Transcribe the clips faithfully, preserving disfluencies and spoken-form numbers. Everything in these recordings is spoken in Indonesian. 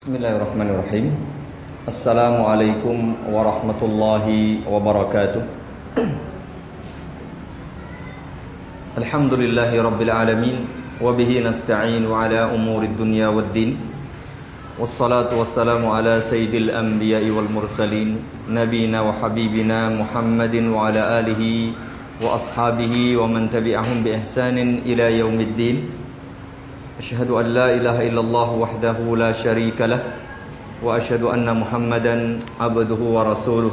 Bismillahirrahmanirrahim. Assalamualaikum warahmatullahi wabarakatuh. Alhamdulillahi rabbil alamin, wa bihi nasta'inu ala umurid dunya waddin. Wassalatu wassalamu ala sayyidil anbiya'i wal mursalin, nabiyina wa habibina Muhammadin wa ala alihi wa ashabihi wa man tabi'ahum bi ihsanin ila yaumiddin. Asyhadu an la ilaha illallah wahdahu la syarika lah, wa asyhadu anna Muhammadan abduhu wa rasuluh.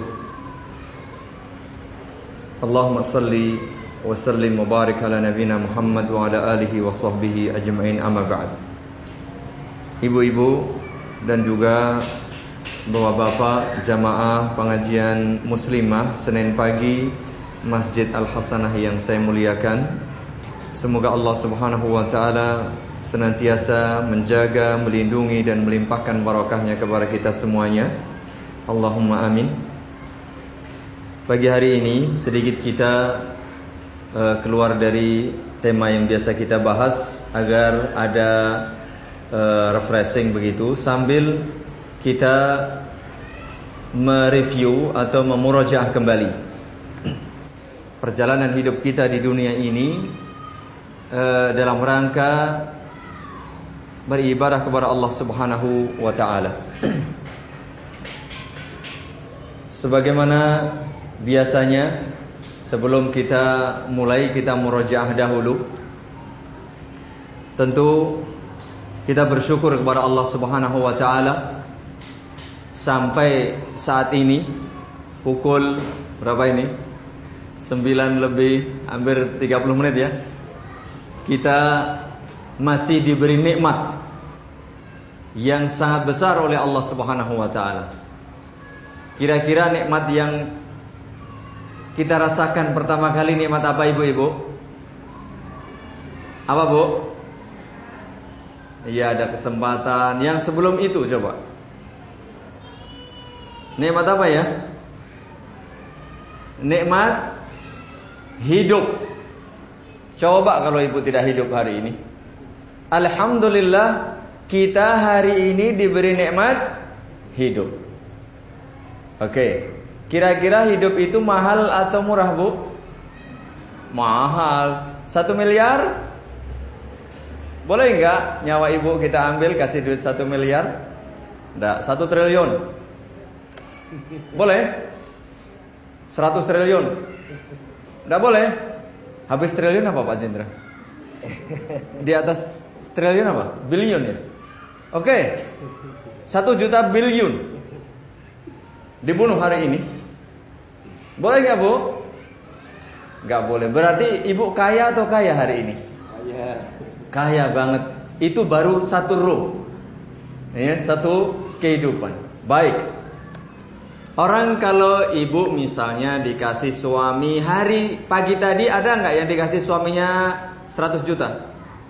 Allahumma salli wa sallim wa barik ala nabiyina Muhammad wa ala alihi wa sahbihi ajma'in, amma ba'd. Ibu-ibu dan juga bapak-bapak jamaah pengajian muslimah Senin pagi Masjid Al-Hasanah yang saya muliakan, semoga Allah Subhanahu wa taala senantiasa menjaga, melindungi dan melimpahkan barakahnya kepada kita semuanya. Allahumma amin. Pagi hari ini sedikit kita uh, keluar dari tema yang biasa kita bahas agar ada uh, refreshing begitu, sambil kita mereview atau memurojaah kembali perjalanan hidup kita di dunia ini uh, dalam rangka beribadah kepada Allah Subhanahu wa taala. Sebagaimana biasanya, sebelum kita mulai kita murojaah dahulu. Tentu kita bersyukur kepada Allah Subhanahu wa taala sampai saat ini pukul berapa ini? sembilan lebih hampir tiga puluh menit ya. Kita masih diberi nikmat yang sangat besar oleh Allah Subhanahu wa taala. Kira-kira nikmat yang kita rasakan pertama kali nikmat apa, ibu-ibu? Apa, Bu? Iya, ada kesempatan. Yang sebelum itu coba. Nikmat apa ya? Nikmat hidup. Coba kalau ibu tidak hidup hari ini. Alhamdulillah, kita hari ini diberi nikmat hidup. Oke, kira-kira hidup itu mahal atau murah, Bu? Mahal. Satu miliar? Boleh enggak nyawa ibu kita ambil, kasih duit satu miliar? Enggak, satu triliun. Boleh? Seratus triliun? Enggak boleh? Habis triliun apa, Pak Jendra? Di atas triliun apa? Bilion ya? Oke. Satu juta bilion dibunuh hari ini. Boleh gak, Bu? Gak boleh. Berarti ibu kaya atau kaya hari ini? Kaya. Kaya banget. Itu baru satu ruh ya, satu kehidupan. Baik. Orang kalau ibu misalnya dikasih suami hari pagi tadi, ada gak yang dikasih suaminya seratus juta?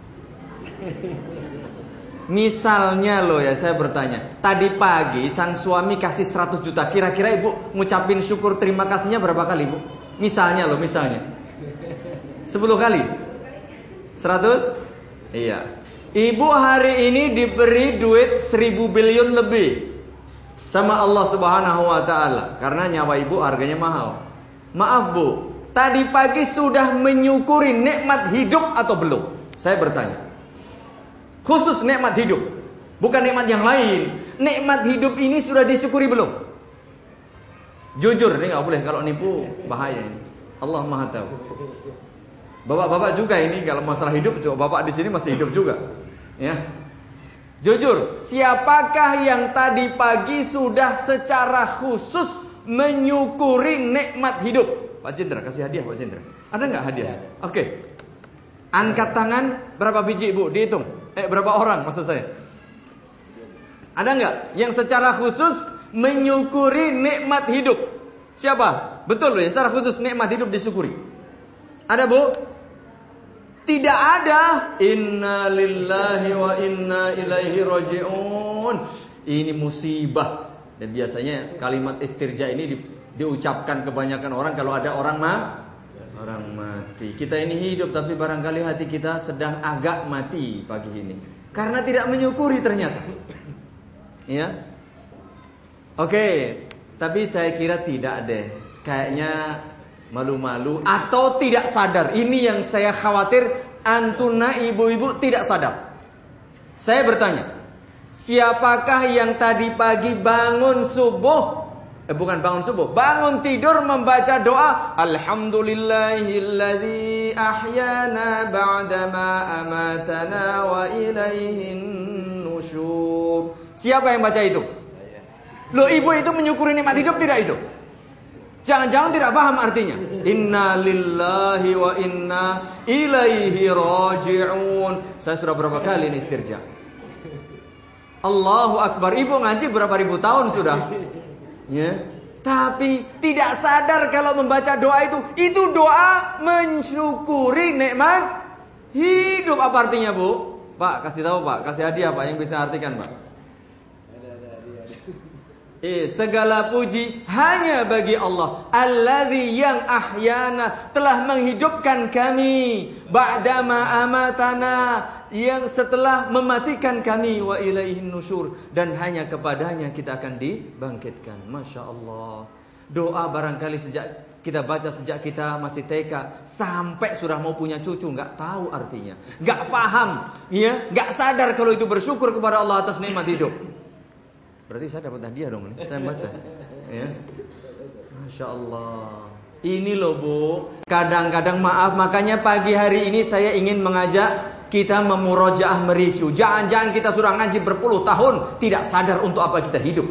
Misalnya loh ya, saya bertanya, tadi pagi sang suami kasih seratus juta, kira-kira ibu ngucapin syukur terima kasihnya berapa kali, Bu? Misalnya loh, misalnya sepuluh kali? Seratus? Iya. Ibu hari ini diberi duit seribu bilion lebih sama Allah Subhanahu wa taala, karena nyawa ibu harganya mahal. Maaf, Bu, tadi pagi sudah menyukuri nikmat hidup atau belum? Saya bertanya. Khusus nikmat hidup, bukan nikmat yang lain. Nikmat hidup ini sudah disyukuri belum? Jujur, ini gak boleh, kalau nipu bahaya ini. Allah Maha tahu. Bapak-bapak juga ini kalau masalah hidup, coba bapak di sini masih hidup juga. Ya. Jujur, siapakah yang tadi pagi sudah secara khusus menyukuri nikmat hidup? Pak Jendra, kasih hadiah Pak Jendra. Ada nggak hadiah? Oke. Okay. Angkat tangan, berapa biji, Bu? Dihitung. Eh, berapa orang maksud saya? Ada nggak yang secara khusus menyukuri nikmat hidup? Siapa? Betul loh ya, secara khusus nikmat hidup disyukuri. Ada, Bu? Tidak ada. Inna lillahi wa inna ilaihi raji'un. Ini musibah. Dan biasanya kalimat istirja ini di, diucapkan kebanyakan orang kalau ada orang mah orang mati. Kita ini hidup, tapi barangkali hati kita sedang agak mati pagi ini, karena tidak menyukuri ternyata. Ya. Oke, tapi saya kira tidak deh. Kayaknya malu-malu atau tidak sadar. Ini yang saya khawatir, antuna ibu-ibu tidak sadar. Saya bertanya, siapakah yang tadi pagi bangun subuh, eh bukan bangun subuh, bangun tidur membaca doa Alhamdulillahilladzi ahyana ba'dama amatana wa ilaihin nusyur. Siapa yang baca itu? Loh, ibu itu menyukuri nikmat hidup tidak itu? Jangan-jangan tidak paham artinya. Inna lillahi wa inna ilaihi raji'un. Saya sudah berapa kali ini istirja. Allahu Akbar. Ibu ngaji berapa ribu tahun sudah. Ya. Tapi tidak sadar kalau membaca doa itu, itu doa mensyukuri nikmat hidup. Apa artinya, Bu? Pak, kasih tahu Pak, kasih hadiah Pak yang bisa artikan Pak. Eh, segala puji hanya bagi Allah, alladzi yang ahyana, telah menghidupkan kami, ba'dama amatana, yang setelah mematikan kami, wa ilaihin nusyur, dan hanya kepadanya kita akan dibangkitkan. Masya Allah. Doa barangkali sejak kita baca sejak kita masih T K sampai sudah mau punya cucu, nggak tahu artinya, nggak paham, ya, nggak sadar kalau itu bersyukur kepada Allah atas nikmat hidup. Berarti saya dapat hadiah dong nih, saya baca. Ya. Masya Allah. Ini loh Bu, kadang-kadang maaf, makanya pagi hari ini saya ingin mengajak kita memurojaah, mereview. Jangan-jangan kita sudah ngaji berpuluh tahun, tidak sadar untuk apa kita hidup.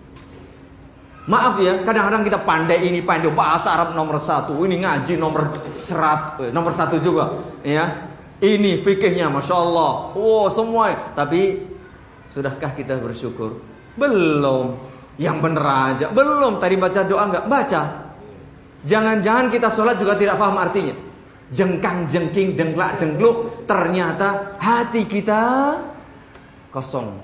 Maaf ya, kadang-kadang kita pandai ini, pandai bahasa Arab nomor satu, ini ngaji nomor serat, nomor satu juga. Ya, ini fikihnya, Masya Allah. Wow, semua. Tapi sudahkah kita bersyukur? Belum. Yang bener aja belum. Tadi baca doa enggak baca. Jangan-jangan kita sholat juga tidak paham artinya. Jengkang jengking denglak dengluk, ternyata hati kita kosong.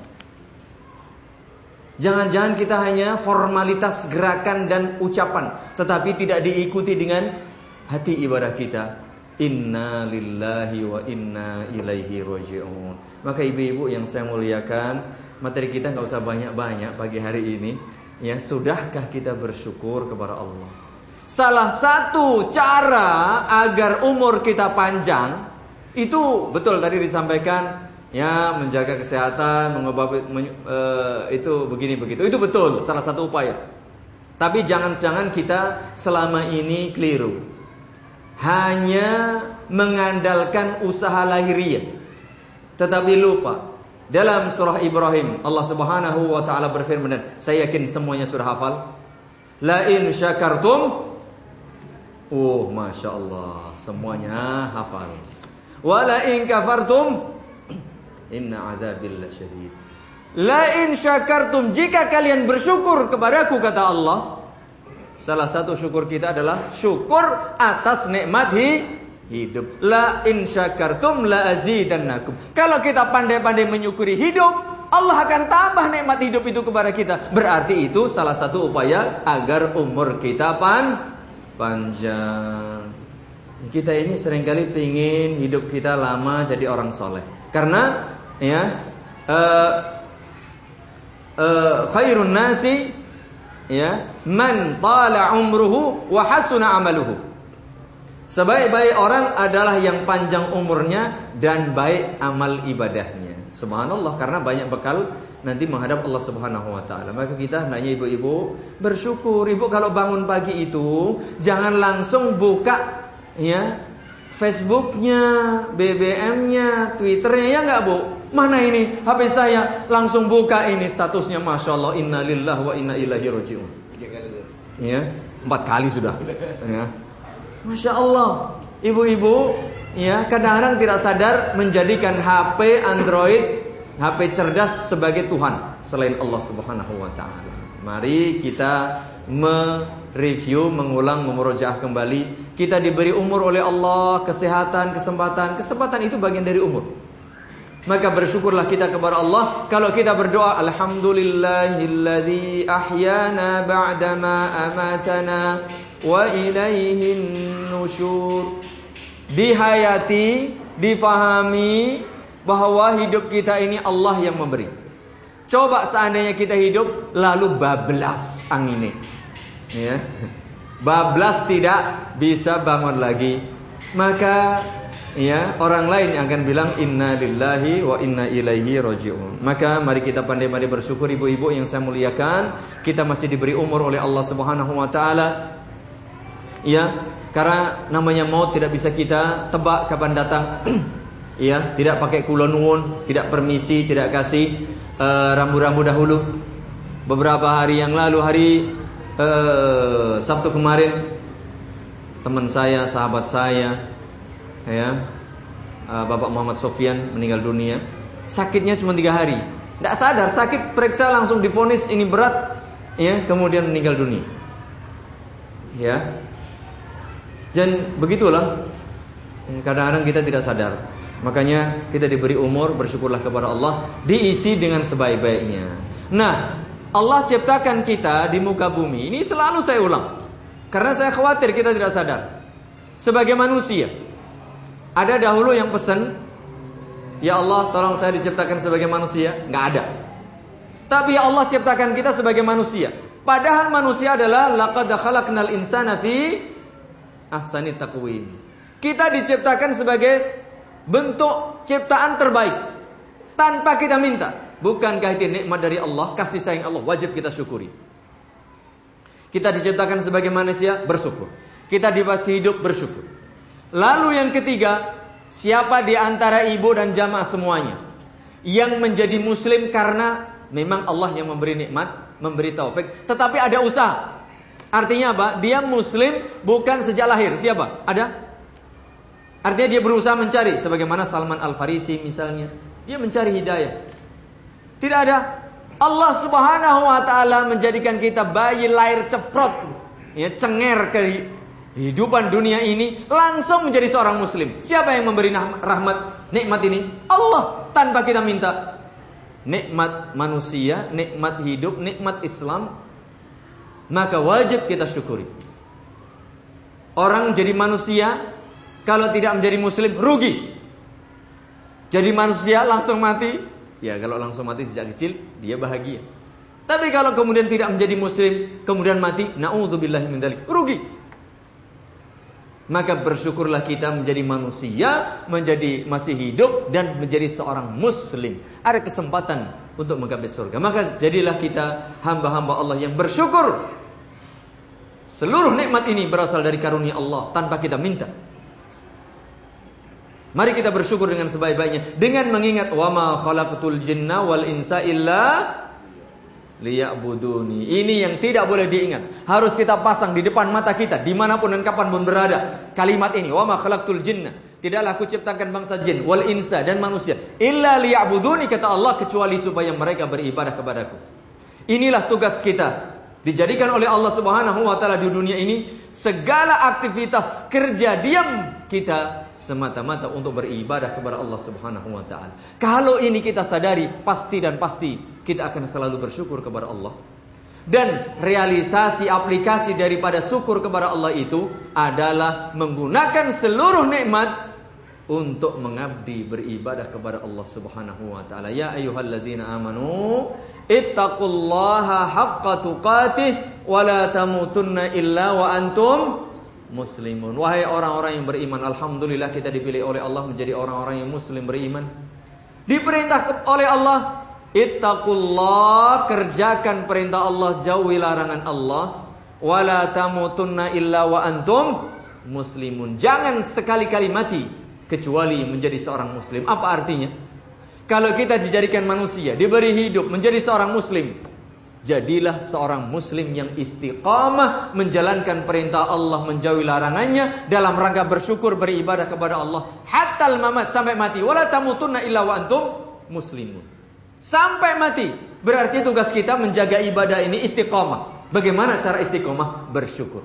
Jangan-jangan kita hanya formalitas gerakan dan ucapan, tetapi tidak diikuti dengan hati ibadah kita. Inna lillahi wa inna ilaihi raji'un. Maka ibu-ibu yang saya muliakan, materi kita nggak usah banyak-banyak pagi hari ini. Ya, sudahkah kita bersyukur kepada Allah? Salah satu cara agar umur kita panjang itu betul tadi disampaikan, ya, menjaga kesehatan, mengobati men, e, itu begini begitu. Itu betul, salah satu upaya. Tapi jangan-jangan kita selama ini keliru. Hanya mengandalkan usaha lahiriah, tetapi lupa. Dalam surah Ibrahim, Allah Subhanahu wa taala berfirman, dan saya yakin semuanya sudah hafal. La in syakartum, oh masya Allah, semuanya hafal. Wa la in kafartum, inna azabil lasyadid. La in syakartum, jika kalian bersyukur kepadaku, kata Allah. Salah satu syukur kita adalah syukur atas nikmat hidup. La in syakartum la azidannakum. Kalau kita pandai-pandai menyukuri hidup, Allah akan tambah nikmat hidup itu kepada kita. Berarti itu salah satu upaya agar umur kita pan panjang. Kita ini seringkali pingin hidup kita lama jadi orang soleh. Karena ya uh, uh, khairun nasi, ya, man tala umruhu wa hasuna amaluhu. Sebaik-baik orang adalah yang panjang umurnya dan baik amal ibadahnya. Subhanallah, karena banyak bekal nanti menghadap Allah Subhanahu wa taala. Maka kita hendaknya ibu-ibu bersyukur. Ibu kalau bangun pagi itu jangan langsung buka, ya, Facebooknya, B B M-nya, Twitternya, ya enggak Bu? Mana ini H P saya, langsung buka ini statusnya, Masya Allah, inna lillahi wa inna ilaihi raji'un. Ya, empat kali sudah. Ya. Masya Allah, ibu-ibu, ya, kadang-kadang tidak sadar menjadikan H P Android, H P cerdas sebagai Tuhan selain Allah Subhanahu wa taala. Mari kita mereview, mengulang, memurojaah kembali. Kita diberi umur oleh Allah, kesehatan, kesempatan. Kesempatan itu bagian dari umur. Maka bersyukurlah kita kepada Allah. Kalau kita berdoa, Alhamdulillahilladzi ahyana ba'dama amatana wa ilaihin nusyur. Dihayati, difahami bahwa hidup kita ini Allah yang memberi. Coba seandainya kita hidup lalu bablas anginnya, ya, bablas tidak bisa bangun lagi, maka ya orang lain yang akan bilang inna lillahi wa inna ilaihi raji'un. Maka mari kita pandai-pandai bersyukur ibu-ibu yang saya muliakan, kita masih diberi umur oleh Allah Subhanahu wa taala. Ya, karena namanya maut tidak bisa kita tebak kapan datang. Ya, tidak pakai kula nuwun, tidak permisi, tidak kasih uh, rambu-rambu dahulu. Beberapa hari yang lalu, hari uh, Sabtu kemarin, teman saya, sahabat saya, ya, uh, Bapak Muhammad Sofyan meninggal dunia. Sakitnya cuma tiga hari, tidak sadar, sakit, periksa langsung divonis ini berat, ya, kemudian meninggal dunia. Ya, dan begitulah. Kadang-kadang kita tidak sadar. Makanya kita diberi umur, bersyukurlah kepada Allah, diisi dengan sebaik-baiknya. Nah, Allah ciptakan kita di muka bumi. Ini selalu saya ulang, karena saya khawatir kita tidak sadar. Sebagai manusia, ada dahulu yang pesan, ya Allah tolong saya diciptakan sebagai manusia. Nggak ada. Tapi ya Allah ciptakan kita sebagai manusia. Padahal manusia adalah laqad khalaqnal insana fi ahsani taqwim. Kita diciptakan sebagai bentuk ciptaan terbaik tanpa kita minta. Bukankah itu nikmat dari Allah, kasih sayang Allah, wajib kita syukuri. Kita diciptakan sebagai manusia, bersyukur. Kita dikasih hidup, bersyukur. Lalu yang ketiga, siapa di antara ibu dan jamaah semuanya yang menjadi muslim karena memang Allah yang memberi nikmat, memberi taufik, tetapi ada usaha. Artinya apa? Dia muslim bukan sejak lahir. Siapa? Ada? Artinya dia berusaha mencari, sebagaimana Salman Al-Farisi misalnya, dia mencari hidayah. Tidak ada. Allah Subhanahu wa taala menjadikan kita bayi lahir ceprot, ya, cenger ke kehidupan dunia ini, langsung menjadi seorang muslim. Siapa yang memberi rahmat, nikmat ini? Allah, tanpa kita minta. Nikmat manusia, nikmat hidup, nikmat Islam, maka wajib kita syukuri. Orang jadi manusia, kalau tidak menjadi muslim, rugi. Jadi manusia langsung mati, ya kalau langsung mati sejak kecil, dia bahagia. Tapi kalau kemudian tidak menjadi muslim, kemudian mati, na'udzubillahi min dzalik, rugi. Maka bersyukurlah kita menjadi manusia, menjadi masih hidup, dan menjadi seorang muslim. Ada kesempatan untuk menggapai surga. Maka jadilah kita hamba-hamba Allah yang bersyukur. Seluruh nikmat ini berasal dari karunia Allah tanpa kita minta. Mari kita bersyukur dengan sebaik-baiknya, dengan mengingat wa ma khalaqtul jinna wal insa illa liya'buduni. Ini yang tidak boleh diingat, harus kita pasang di depan mata kita dimanapun dan kapanpun berada. Kalimat ini, wa ma khalaqtul jinna, tidaklah aku ciptakan bangsa jin, wal insa, dan manusia, illa liya'buduni, kata Allah, kecuali supaya mereka beribadah kepadaku. Inilah tugas kita, dijadikan oleh Allah Subhanahu wa taala di dunia ini, segala aktivitas kerja diam kita semata-mata untuk beribadah kepada Allah Subhanahu wa taala. Kalau ini kita sadari, pasti dan pasti kita akan selalu bersyukur kepada Allah. Dan realisasi aplikasi daripada syukur kepada Allah itu adalah menggunakan seluruh nikmat untuk mengabdi beribadah kepada Allah Subhanahu wa taala. Ya ayyuhalladzina amanu ittaqullaha haqqa tuqatih wa la tamutunna illa wa antum muslimun. Wahai orang-orang yang beriman, alhamdulillah kita dipilih oleh Allah menjadi orang-orang yang muslim beriman. Diperintah oleh Allah, ittaqullah, kerjakan perintah Allah, jauhi larangan Allah. Wala tamutunna illa wa antum muslimun. Jangan sekali-kali mati kecuali menjadi seorang muslim. Apa artinya? Kalau kita dijadikan manusia, diberi hidup menjadi seorang muslim, jadilah seorang muslim yang istiqamah menjalankan perintah Allah, menjauhi larangannya, dalam rangka bersyukur beribadah kepada Allah hatta al-mamat, sampai mati. Wala tamutunna illa wa antum muslimun. Sampai mati. Berarti tugas kita menjaga ibadah ini istiqamah. Bagaimana cara istiqamah? Bersyukur.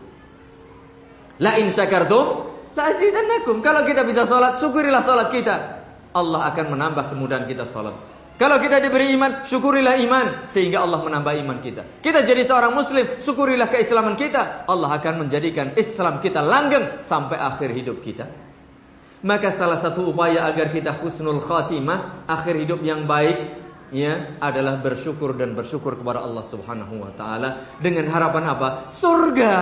La in syakartum la azidannakum. Kalau kita bisa salat, syukurilah salat kita. Allah akan menambah kemudahan kita salat. Kalau kita diberi iman, syukurilah iman, sehingga Allah menambah iman kita. Kita jadi seorang muslim, syukurilah keislaman kita. Allah akan menjadikan Islam kita langgeng sampai akhir hidup kita. Maka salah satu upaya agar kita husnul khatimah, akhir hidup yang baik, ya adalah bersyukur dan bersyukur kepada Allah Subhanahu wa taala dengan harapan apa? Surga.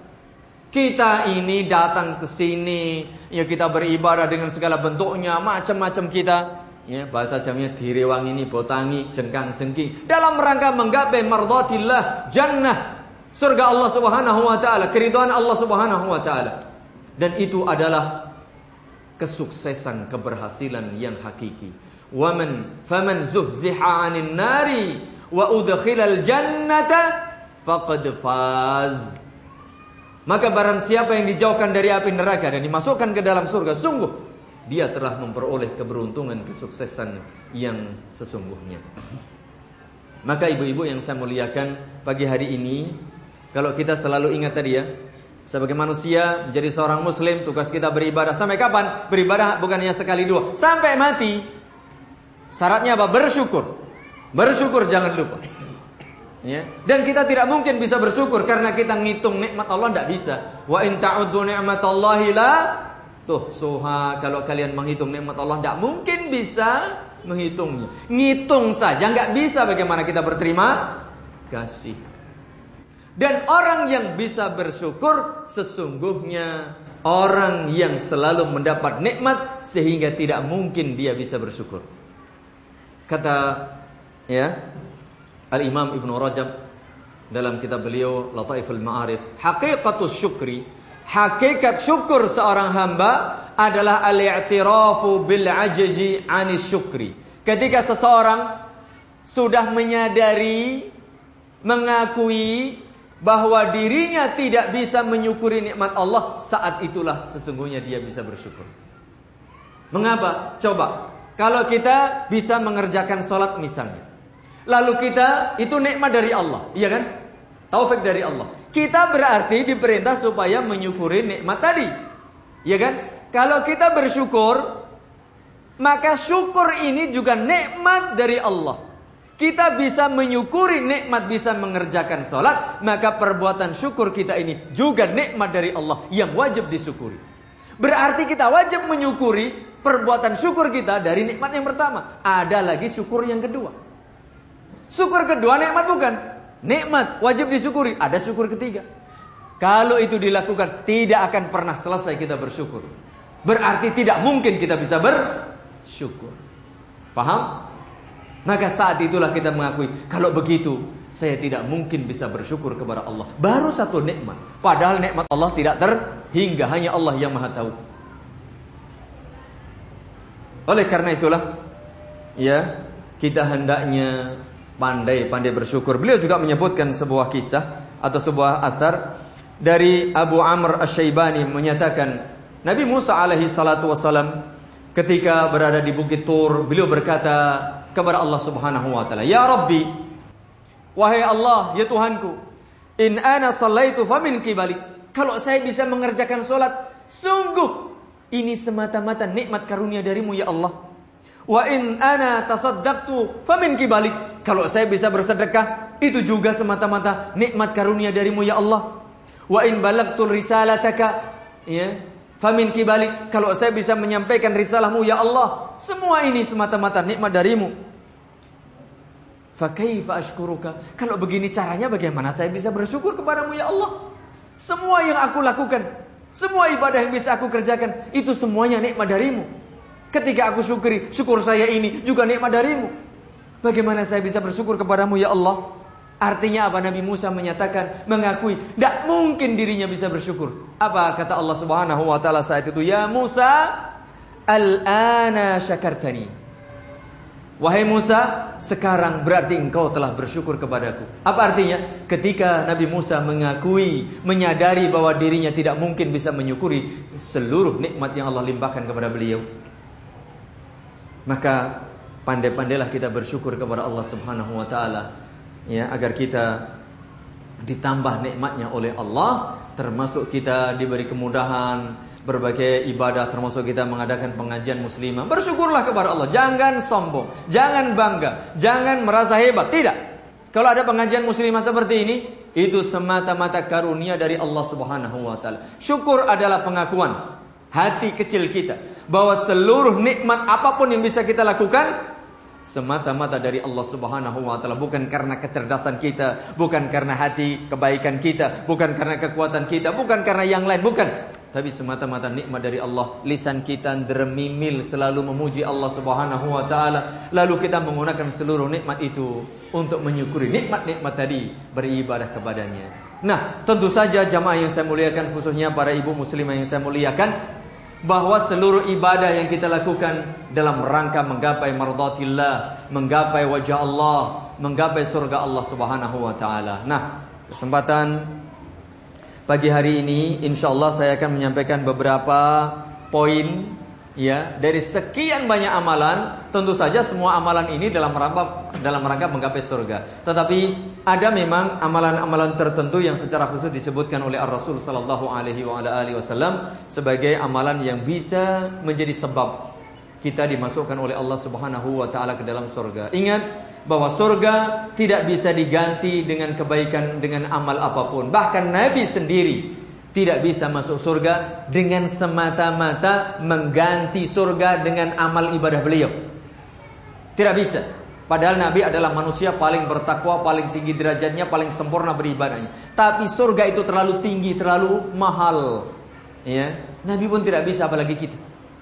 Kita ini datang ke sini, ya kita beribadah dengan segala bentuknya, macam-macam kita. Ya, bahasa jamnya direwang ini, botangi, jengkang-jengking dalam rangka menggapai mardhatillah, jannah, surga Allah Subhanahu wa taala, keridhaan Allah Subhanahu wa taala. Dan itu adalah kesuksesan, keberhasilan yang hakiki. Wa man faman zuhziha 'anil nari wa udkhilal jannata faqad faz. Maka barang siapa yang dijauhkan dari api neraka dan dimasukkan ke dalam surga, sungguh dia telah memperoleh keberuntungan, kesuksesan yang sesungguhnya. Maka ibu-ibu yang saya muliakan pagi hari ini, kalau kita selalu ingat tadi ya, sebagai manusia menjadi seorang muslim, tugas kita beribadah. Sampai kapan? Beribadah bukan hanya sekali dua, sampai mati. Syaratnya apa? Bersyukur. Bersyukur jangan lupa. Ya. Dan kita tidak mungkin bisa bersyukur karena kita ngitung nikmat Allah, tidak bisa. Wa in ta'uddu ni'matallahi la tuhsuha. Kalau kalian menghitung nikmat Allah, tidak mungkin bisa menghitungnya. Ngitung saja nggak bisa, bagaimana kita berterima kasih. Dan orang yang bisa bersyukur sesungguhnya orang yang selalu mendapat nikmat sehingga tidak mungkin dia bisa bersyukur. Kata ya Al-Imam Ibnu Rajab dalam kitab beliau Lataiful Ma'arif, haqiqatus syukri, hakikat syukur seorang hamba adalah al-i'tirafu bil ajzi 'anis syukri. Ketika seseorang sudah menyadari, mengakui bahwa dirinya tidak bisa menyukuri nikmat Allah, saat itulah sesungguhnya dia bisa bersyukur. Mengapa? Coba, kalau kita bisa mengerjakan sholat misalnya, lalu kita, itu nikmat dari Allah, iya kan? Taufik dari Allah. Kita berarti diperintah supaya menyukuri nikmat tadi, iya kan? Kalau kita bersyukur, maka syukur ini juga nikmat dari Allah. Kita bisa menyukuri nikmat, bisa mengerjakan sholat, maka perbuatan syukur kita ini juga nikmat dari Allah yang wajib disyukuri. Berarti kita wajib menyukuri perbuatan syukur kita dari nikmat yang pertama. Ada lagi syukur yang kedua. Syukur kedua nikmat bukan? Nikmat wajib disyukuri. Ada syukur ketiga. Kalau itu dilakukan, tidak akan pernah selesai kita bersyukur. Berarti tidak mungkin kita bisa bersyukur. Paham? Maka saat itulah kita mengakui, kalau begitu saya tidak mungkin bisa bersyukur kepada Allah. Baru satu nikmat, padahal nikmat Allah tidak terhingga, hanya Allah yang Maha tahu. Oleh karena itulah, ya, kita hendaknya pandai-pandai bersyukur. Beliau juga menyebutkan sebuah kisah atau sebuah asar dari Abu Amr Asy-Syaibani menyatakan, Nabi Musa alaihi salatu wasalam ketika berada di Bukit Tur, beliau berkata kepada Allah Subhanahu wa taala, "Ya Rabbi, wahai Allah, ya Tuhanku, in ana shallaitu famin qibali." Kalau saya bisa mengerjakan salat, sungguh ini semata-mata nikmat karunia darimu ya Allah. Wa in ana tasaddaqtu famin qibali. Kalau saya bisa bersedekah, itu juga semata-mata nikmat karunia darimu ya Allah. Wa in balagtul risalataka, ya, famin qibali. Kalau saya bisa menyampaikan risalahmu ya Allah, semua ini semata-mata nikmat darimu. Fa kaifa ashkuruka? Kalau begini caranya, bagaimana saya bisa bersyukur kepadamu ya Allah? Semua yang aku lakukan, semua ibadah yang bisa aku kerjakan, itu semuanya nikmat darimu. Ketika aku syukuri, syukur saya ini juga nikmat darimu. Bagaimana saya bisa bersyukur kepadamu ya Allah? Artinya apa? Nabi Musa menyatakan, mengakui tidak mungkin dirinya bisa bersyukur. Apa kata Allah Subhanahu wa taala saat itu? Ya Musa, al-ana syakartani. Wahai Musa, sekarang berarti engkau telah bersyukur kepadaku. Apa artinya? Ketika Nabi Musa mengakui, menyadari bahwa dirinya tidak mungkin bisa menyukuri seluruh nikmat yang Allah limpahkan kepada beliau, maka pandai-pandailah kita bersyukur kepada Allah Subhanahu wa taala, ya, agar kita ditambah nikmatnya oleh Allah, termasuk kita diberi kemudahan berbagai ibadah, termasuk kita mengadakan pengajian muslimah. Bersyukurlah kepada Allah, jangan sombong, jangan bangga, jangan merasa hebat. Tidak. Kalau ada pengajian muslimah seperti ini, itu semata-mata karunia dari Allah Subhanahu wa taala. Syukur adalah pengakuan hati kecil kita bahwa seluruh nikmat apapun yang bisa kita lakukan, semata-mata dari Allah Subhanahu wa taala, bukan karena kecerdasan kita, bukan karena hati kebaikan kita, bukan karena kekuatan kita, bukan karena yang lain, bukan. Tapi semata-mata nikmat dari Allah. Lisan kita dermimil selalu memuji Allah Subhanahu wa taala, lalu kita menggunakan seluruh nikmat itu untuk menyukuri nikmat-nikmat tadi, beribadah kepadanya. Nah, tentu saja jamaah yang saya muliakan, khususnya para ibu muslimah yang saya muliakan, bahwa seluruh ibadah yang kita lakukan dalam rangka menggapai mardatillah, menggapai wajah Allah, menggapai surga Allah Subhanahu wa taala. Nah, kesempatan pagi hari ini insyaallah saya akan menyampaikan beberapa poin ya dari sekian banyak amalan. Tentu saja semua amalan ini dalam rangka dalam rangka menggapai surga. Tetapi ada memang amalan-amalan tertentu yang secara khusus disebutkan oleh Ar-Rasul sallallahu alaihi wa ala alihi wasallam sebagai amalan yang bisa menjadi sebab kita dimasukkan oleh Allah Subhanahu wa taala ke dalam surga. Ingat bahwa surga tidak bisa diganti dengan kebaikan, dengan amal apapun. Bahkan Nabi sendiri tidak bisa masuk surga dengan semata-mata mengganti surga dengan amal ibadah beliau. Tidak bisa. Padahal Nabi adalah manusia paling bertakwa, paling tinggi derajatnya, paling sempurna beribadahnya. Tapi surga itu terlalu tinggi, terlalu mahal. Ya, Nabi pun tidak bisa, apalagi kita.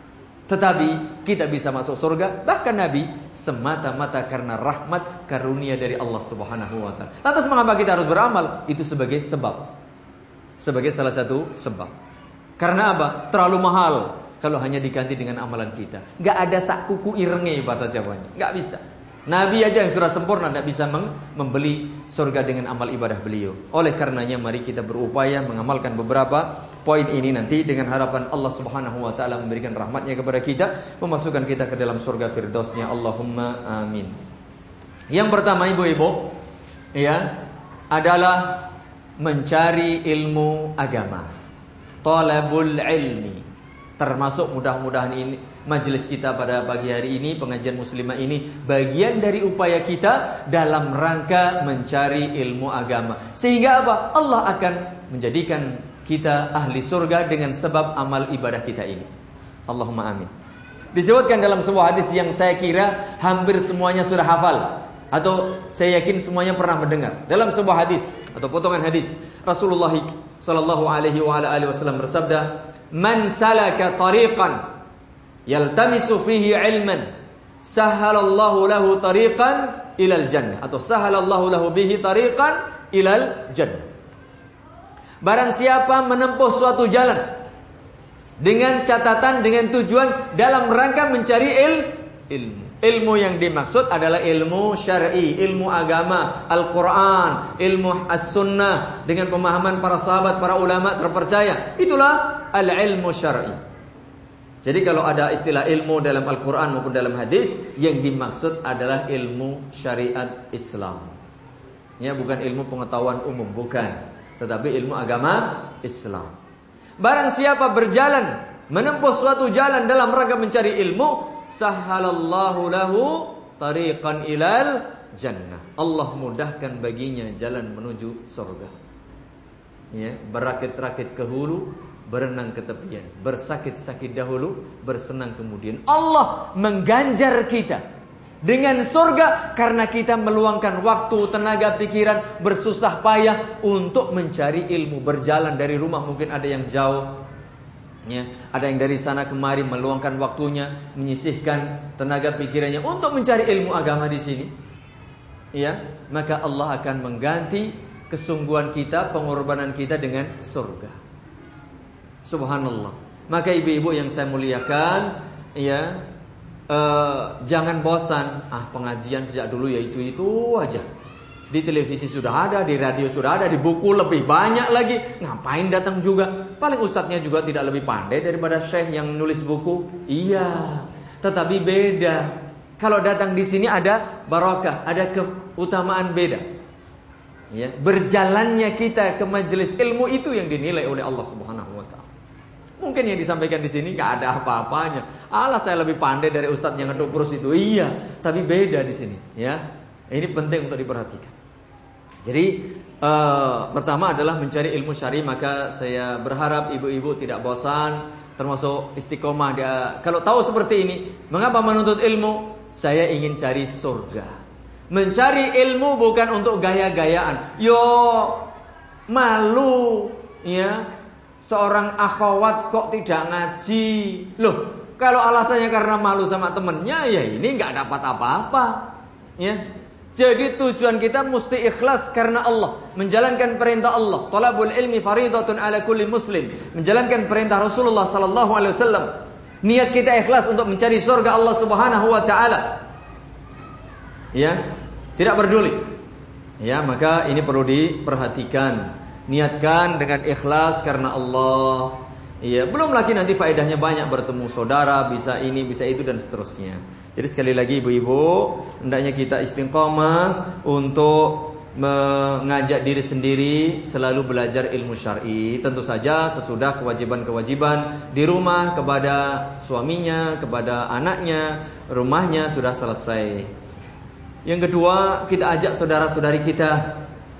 Tetapi kita bisa masuk surga, bahkan Nabi semata-mata karena rahmat karunia dari Allah Subhanahu wa taala. Lantas mengapa kita harus beramal? Itu sebagai sebab. Sebagai salah satu sebab. Karena apa? Terlalu mahal kalau hanya diganti dengan amalan kita. Gak ada sak kuku irenge bahasa Jawanya. Gak bisa. Nabi aja yang sudah sempurna tidak bisa membeli surga dengan amal ibadah beliau. Oleh karenanya mari kita berupaya mengamalkan beberapa poin ini nanti dengan harapan Allah Subhanahu wa taala memberikan rahmatnya kepada kita, memasukkan kita ke dalam surga firdausnya. Allahumma amin. Yang pertama ibu-ibu ya adalah mencari ilmu agama. Talabul ilmi. Termasuk mudah-mudahan ini majelis kita pada pagi hari ini, pengajian muslimah ini bagian dari upaya kita dalam rangka mencari ilmu agama. Sehingga apa? Allah akan menjadikan kita ahli surga dengan sebab amal ibadah kita ini. Allahumma amin. Disebutkan dalam sebuah hadis yang saya kira hampir semuanya sudah hafal, atau saya yakin semuanya pernah mendengar. Dalam sebuah hadis atau potongan hadis, Rasulullah sallallahu alaihi wa ala alihi wasallam bersabda, "Man salaka tariqan yaltamisu fihi ilman, sahhalallahu lahu tariqan ilal jannah." Atau sahhalallahu lahu bihi tariqan ilal jannah. Barang siapa menempuh suatu jalan dengan catatan, dengan tujuan dalam rangka mencari il, ilmu. Ilmu yang dimaksud adalah ilmu syar'i, ilmu agama, Al-Quran, ilmu as-sunnah dengan pemahaman para sahabat, para ulama terpercaya. Itulah al-ilmu syar'i. Jadi kalau ada istilah ilmu dalam Al-Quran maupun dalam hadis, yang dimaksud adalah ilmu syariat Islam. Ya, bukan ilmu pengetahuan umum, bukan. Tetapi ilmu agama Islam. Barang siapa berjalan menempuh suatu jalan dalam rangka mencari ilmu, sahhalallahu lahu tariqan ilal jannah. Allah mudahkan baginya jalan menuju surga. Ya, berakit-rakit ke hulu, berenang ke tepian, bersakit-sakit dahulu, bersenang kemudian. Allah mengganjar kita dengan surga karena kita meluangkan waktu, tenaga, pikiran, bersusah payah untuk mencari ilmu. Berjalan dari rumah, mungkin ada yang jauh, ya, ada yang dari sana kemari meluangkan waktunya, menyisihkan tenaga pikirannya untuk mencari ilmu agama di sini. Ya, maka Allah akan mengganti kesungguhan kita, pengorbanan kita dengan surga. Subhanallah. Maka ibu-ibu yang saya muliakan, ya, eh, jangan bosan. Ah, pengajian sejak dulu ya itu-itu aja. Di televisi sudah ada, di radio sudah ada, di buku lebih banyak lagi. Ngapain datang juga? Paling ustadznya juga tidak lebih pandai daripada syekh yang nulis buku. Iya, tetapi beda. Kalau datang di sini ada barokah, ada keutamaan beda. Ya, berjalannya kita ke majelis ilmu itu yang dinilai oleh Allah Subhanahu wa taala. Mungkin yang disampaikan di sini enggak ada apa-apanya. Alah, saya lebih pandai dari ustadz yang ngeduk kurus itu. Iya, tapi beda di sini, ya. Ini penting untuk diperhatikan. Jadi uh, pertama adalah mencari ilmu syar'i. Maka saya berharap ibu-ibu tidak bosan, termasuk istiqomah dia. Kalau tahu seperti ini, mengapa menuntut ilmu? saya ingin cari surga. Mencari ilmu bukan untuk gaya-gayaan. Yo, malu ya. Seorang akhwat kok tidak ngaji. Loh, kalau alasannya karena malu sama temennya, ya ini nggak dapat apa-apa. Ya. Jadi tujuan kita mesti ikhlas karena Allah, menjalankan perintah Allah. Talabul ilmi faridatun ala kulli muslim. Menjalankan perintah Rasulullah sallallahu alaihi wasallam. Niat kita ikhlas untuk mencari surga Allah Subhanahu wa taala. Ya, tidak peduli. Ya, maka ini perlu diperhatikan. Niatkan dengan ikhlas karena Allah. Ya, belum lagi nanti faedahnya banyak, bertemu saudara, bisa ini, bisa itu dan seterusnya. Jadi sekali lagi ibu-ibu, hendaknya kita istiqomah untuk mengajak diri sendiri selalu belajar ilmu syar'i. Tentu saja sesudah kewajiban-kewajiban di rumah kepada suaminya, kepada anaknya, rumahnya sudah selesai. Yang kedua, kita ajak saudara-saudari kita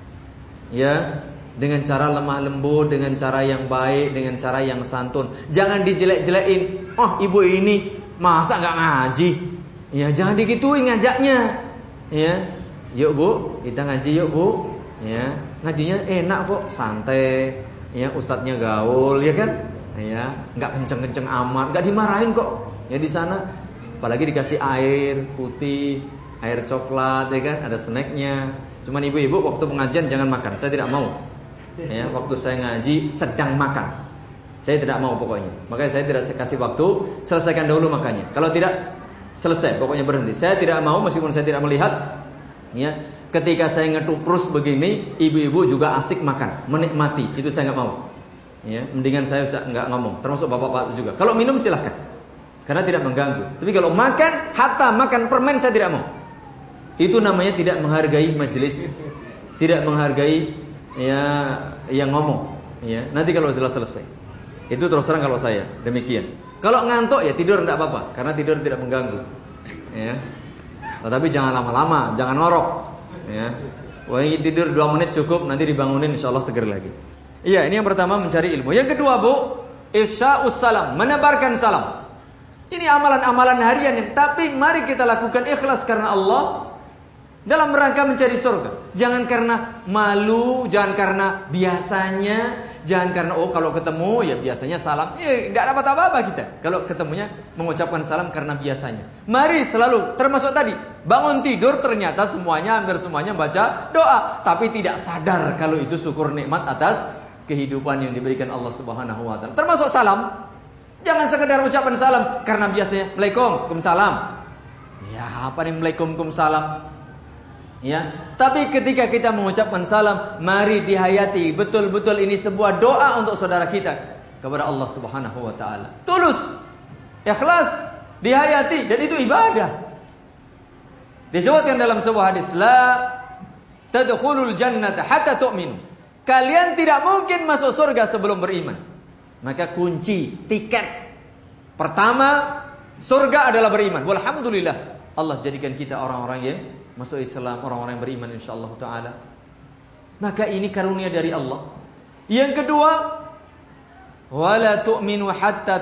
ya, dengan cara lemah lembut, dengan cara yang baik, dengan cara yang santun. Jangan dijelek-jelekin. Oh, ibu ini masa nggak ngaji? Ya, jangan digituin ngajaknya. Ya, yuk bu, kita ngaji yuk bu. Ya, ngajinya enak kok, santai. Ya, ustadznya gaul, ya kan? Ya, nggak kenceng-kenceng amat, nggak dimarahin kok. Ya di sana, apalagi dikasih air putih, air coklat, ya kan? Ada snacknya. Cuman ibu-ibu waktu pengajian jangan makan. Saya tidak mau. Ya, waktu saya ngaji sedang makan. Saya tidak mau pokoknya. Makanya saya tidak kasih waktu, selesaikan dahulu makannya. Kalau tidak selesai, pokoknya berhenti. Saya tidak mau meskipun saya tidak melihat. Ya, ketika saya ngetuprus begini, ibu-ibu juga asik makan, menikmati. Itu saya nggak mau. Ya, mendingan saya nggak ngomong. Termasuk bapak-bapak juga. Kalau minum silahkan, karena tidak mengganggu. Tapi kalau makan, hatta makan permen saya tidak mau. Itu namanya tidak menghargai majelis, tidak menghargai ya yang ngomong. Ya, nanti kalau sudah selesai. Itu terus terang kalau saya demikian. Kalau ngantuk ya tidur tidak apa-apa, karena tidur tidak mengganggu. Ya. Tetapi jangan lama-lama, jangan ngorok. Ya. Wah, ini tidur dua menit cukup, nanti dibangunin insya Allah seger lagi. Iya, ini yang pertama mencari ilmu. Yang kedua bu, ifsya'us salam, menebarkan salam. Ini amalan-amalan harian yang tapi mari kita lakukan ikhlas karena Allah. Dalam rangka mencari surga. Jangan karena malu, jangan karena biasanya, jangan karena oh kalau ketemu ya biasanya salam. Ya tidak dapat apa-apa kita. Kalau ketemunya mengucapkan salam karena biasanya. Mari selalu, termasuk tadi, bangun tidur ternyata semuanya, hampir semuanya baca doa, tapi tidak sadar kalau itu syukur nikmat atas kehidupan yang diberikan Allah Subhanahu wa taala. Termasuk salam. Jangan sekedar ucapan salam karena biasanya Waalaikumsalam, salam. Ya, apa nih Waalaikumsalam? salam? Ya, tapi ketika kita mengucapkan salam, mari dihayati betul-betul ini sebuah doa untuk saudara kita kepada Allah Subhanahu wa taala. Tulus, ikhlas, dihayati dan itu ibadah. Disebutkan dalam sebuah hadis, la tadkhulul jannata hatta tu'minu. Kalian tidak mungkin masuk surga sebelum beriman. Maka kunci tiket pertama surga adalah beriman. Walhamdulillah, Allah jadikan kita orang-orang yang masuk Islam, orang-orang yang beriman insyaallah taala. Maka ini karunia dari Allah. Yang kedua, wala tu'minu hatta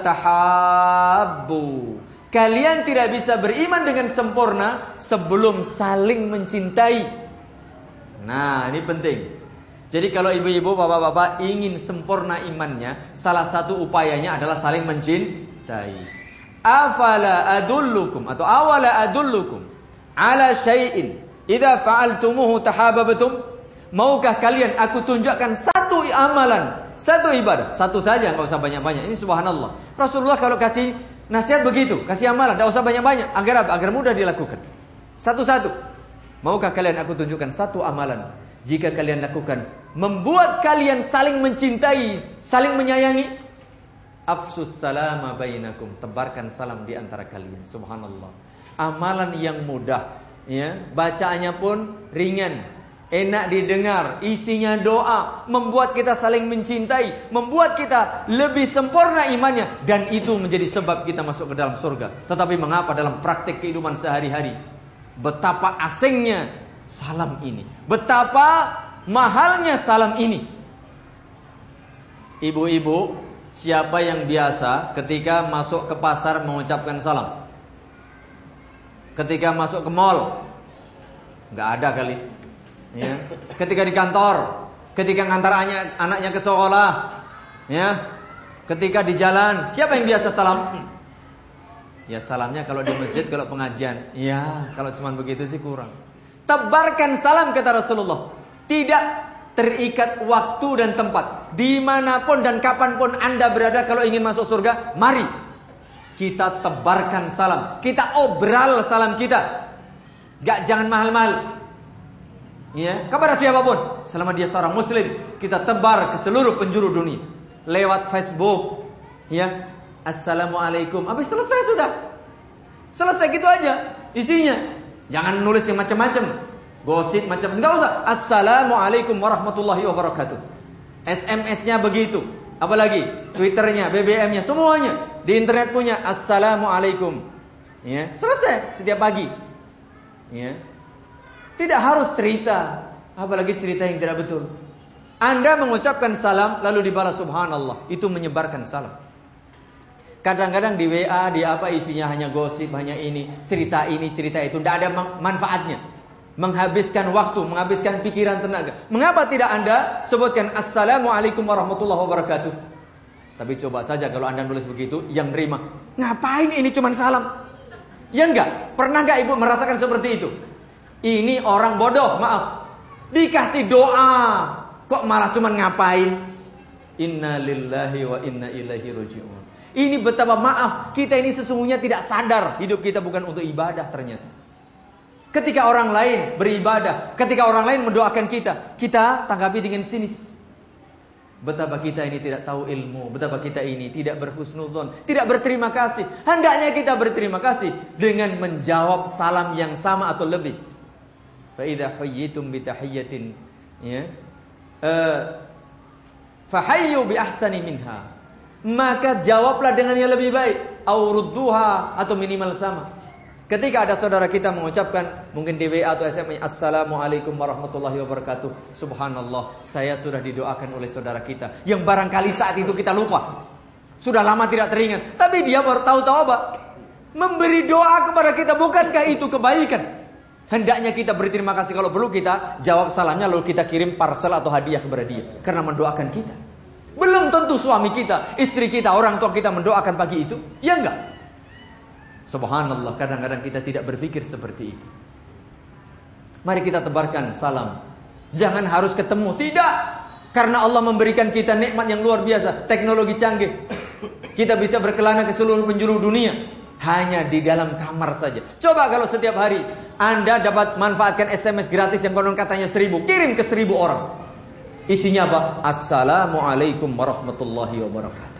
tahabbu. Kalian tidak bisa beriman dengan sempurna sebelum saling mencintai. Nah, ini penting. Jadi kalau ibu-ibu, bapak-bapak ingin sempurna imannya, salah satu upayanya adalah saling mencintai. Afala adullukum atau awala adullukum ala syai'in idza fa'altumuhu tahabbtum. Maukah kalian aku tunjukkan satu amalan, satu ibadah, satu saja, enggak usah banyak-banyak. Ini subhanallah. Rasulullah kalau kasih nasihat begitu, kasih amalan, enggak usah banyak-banyak. Agar apa? Agar mudah dilakukan. Satu-satu. Maukah kalian aku tunjukkan satu amalan, jika kalian lakukan membuat kalian saling mencintai, saling menyayangi? Afsus salama bainakum, tebarkan salam di antara kalian. Subhanallah. Amalan yang mudah, ya, bacaannya pun ringan, enak didengar, isinya doa, membuat kita saling mencintai, membuat kita lebih sempurna imannya, dan itu menjadi sebab kita masuk ke dalam surga. Tetapi mengapa dalam praktik kehidupan sehari-hari betapa asingnya salam ini, betapa mahalnya salam ini. Ibu-ibu, siapa yang biasa ketika masuk ke pasar mengucapkan salam? Ketika masuk ke mall, nggak ada kali. Ya. Ketika di kantor, ketika ngantar anaknya, anaknya ke sekolah, ya. Ketika di jalan, siapa yang biasa salam? Ya salamnya kalau di masjid, kalau pengajian. Ya, kalau cuma begitu sih kurang. Tebarkan salam kata Rasulullah. Tidak terikat waktu dan tempat. Dimanapun dan kapanpun Anda berada, kalau ingin masuk surga, mari kita tebarkan salam. Kita obral salam kita. Gak jangan mahal-mahal. Ya, kepada siapapun, selama dia seorang muslim, kita tebar ke seluruh penjuru dunia. Lewat Facebook, ya, assalamualaikum. Habis selesai sudah. Selesai gitu aja isinya. Jangan nulis yang macam-macam, gosip macam, enggak usah. Assalamualaikum warahmatullahi wabarakatuh. S M S-nya begitu. Apalagi Twitternya, B B M-nya, semuanya di internet punya assalamualaikum. Ya, selesai setiap pagi. Ya. Tidak harus cerita, apalagi cerita yang tidak betul. Anda mengucapkan salam lalu dibalas subhanallah, itu menyebarkan salam. Kadang-kadang di W A, di apa isinya hanya gosip, hanya ini, cerita ini, cerita itu, tidak ada manfaatnya. Menghabiskan waktu, menghabiskan pikiran, tenaga. Mengapa tidak Anda sebutkan assalamualaikum warahmatullahi wabarakatuh? Tapi coba saja kalau Anda nulis begitu, yang nerima, ngapain ini cuma salam? Ya enggak? Pernah enggak ibu merasakan seperti itu? Ini orang bodoh, maaf. Dikasih doa, kok malah cuma ngapain? Inna lillahi wa inna ilaihi raji'un. Ini betapa maaf, kita ini sesungguhnya tidak sadar hidup kita bukan untuk ibadah ternyata. Ketika orang lain beribadah, ketika orang lain mendoakan kita, kita tanggapi dengan sinis. Betapa kita ini tidak tahu ilmu, betapa kita ini tidak berhusnudzon, tidak berterima kasih. Hendaknya kita berterima kasih dengan menjawab salam yang sama atau lebih. Fa idza hayyitum bi tahiyyatin, ya. Uh, Fahayyu bi ahsani minha. Maka jawablah dengan yang lebih baik, au rudduha, atau minimal sama. Ketika ada saudara kita mengucapkan mungkin di W A atau S M S, assalamualaikum warahmatullahi wabarakatuh, subhanallah, saya sudah didoakan oleh saudara kita yang barangkali saat itu kita lupa, sudah lama tidak teringat, tapi dia baru tahu-tahu apa? Memberi doa kepada kita. Bukankah itu kebaikan? Hendaknya kita berterima kasih. Kalau perlu kita jawab salamnya, lalu kita kirim parcel atau hadiah kepada dia karena mendoakan kita. Belum tentu suami kita, istri kita, orang tua kita mendoakan pagi itu, ya enggak? Subhanallah, kadang-kadang kita tidak berpikir seperti itu. Mari kita tebarkan salam. Jangan harus ketemu, tidak. Karena Allah memberikan kita nikmat yang luar biasa, teknologi canggih. Kita bisa berkelana ke seluruh penjuru dunia hanya di dalam kamar saja. Coba kalau setiap hari Anda dapat manfaatkan S M S gratis yang konon katanya seribu, kirim ke seribu orang. Isinya apa? Assalamualaikum warahmatullahi wabarakatuh.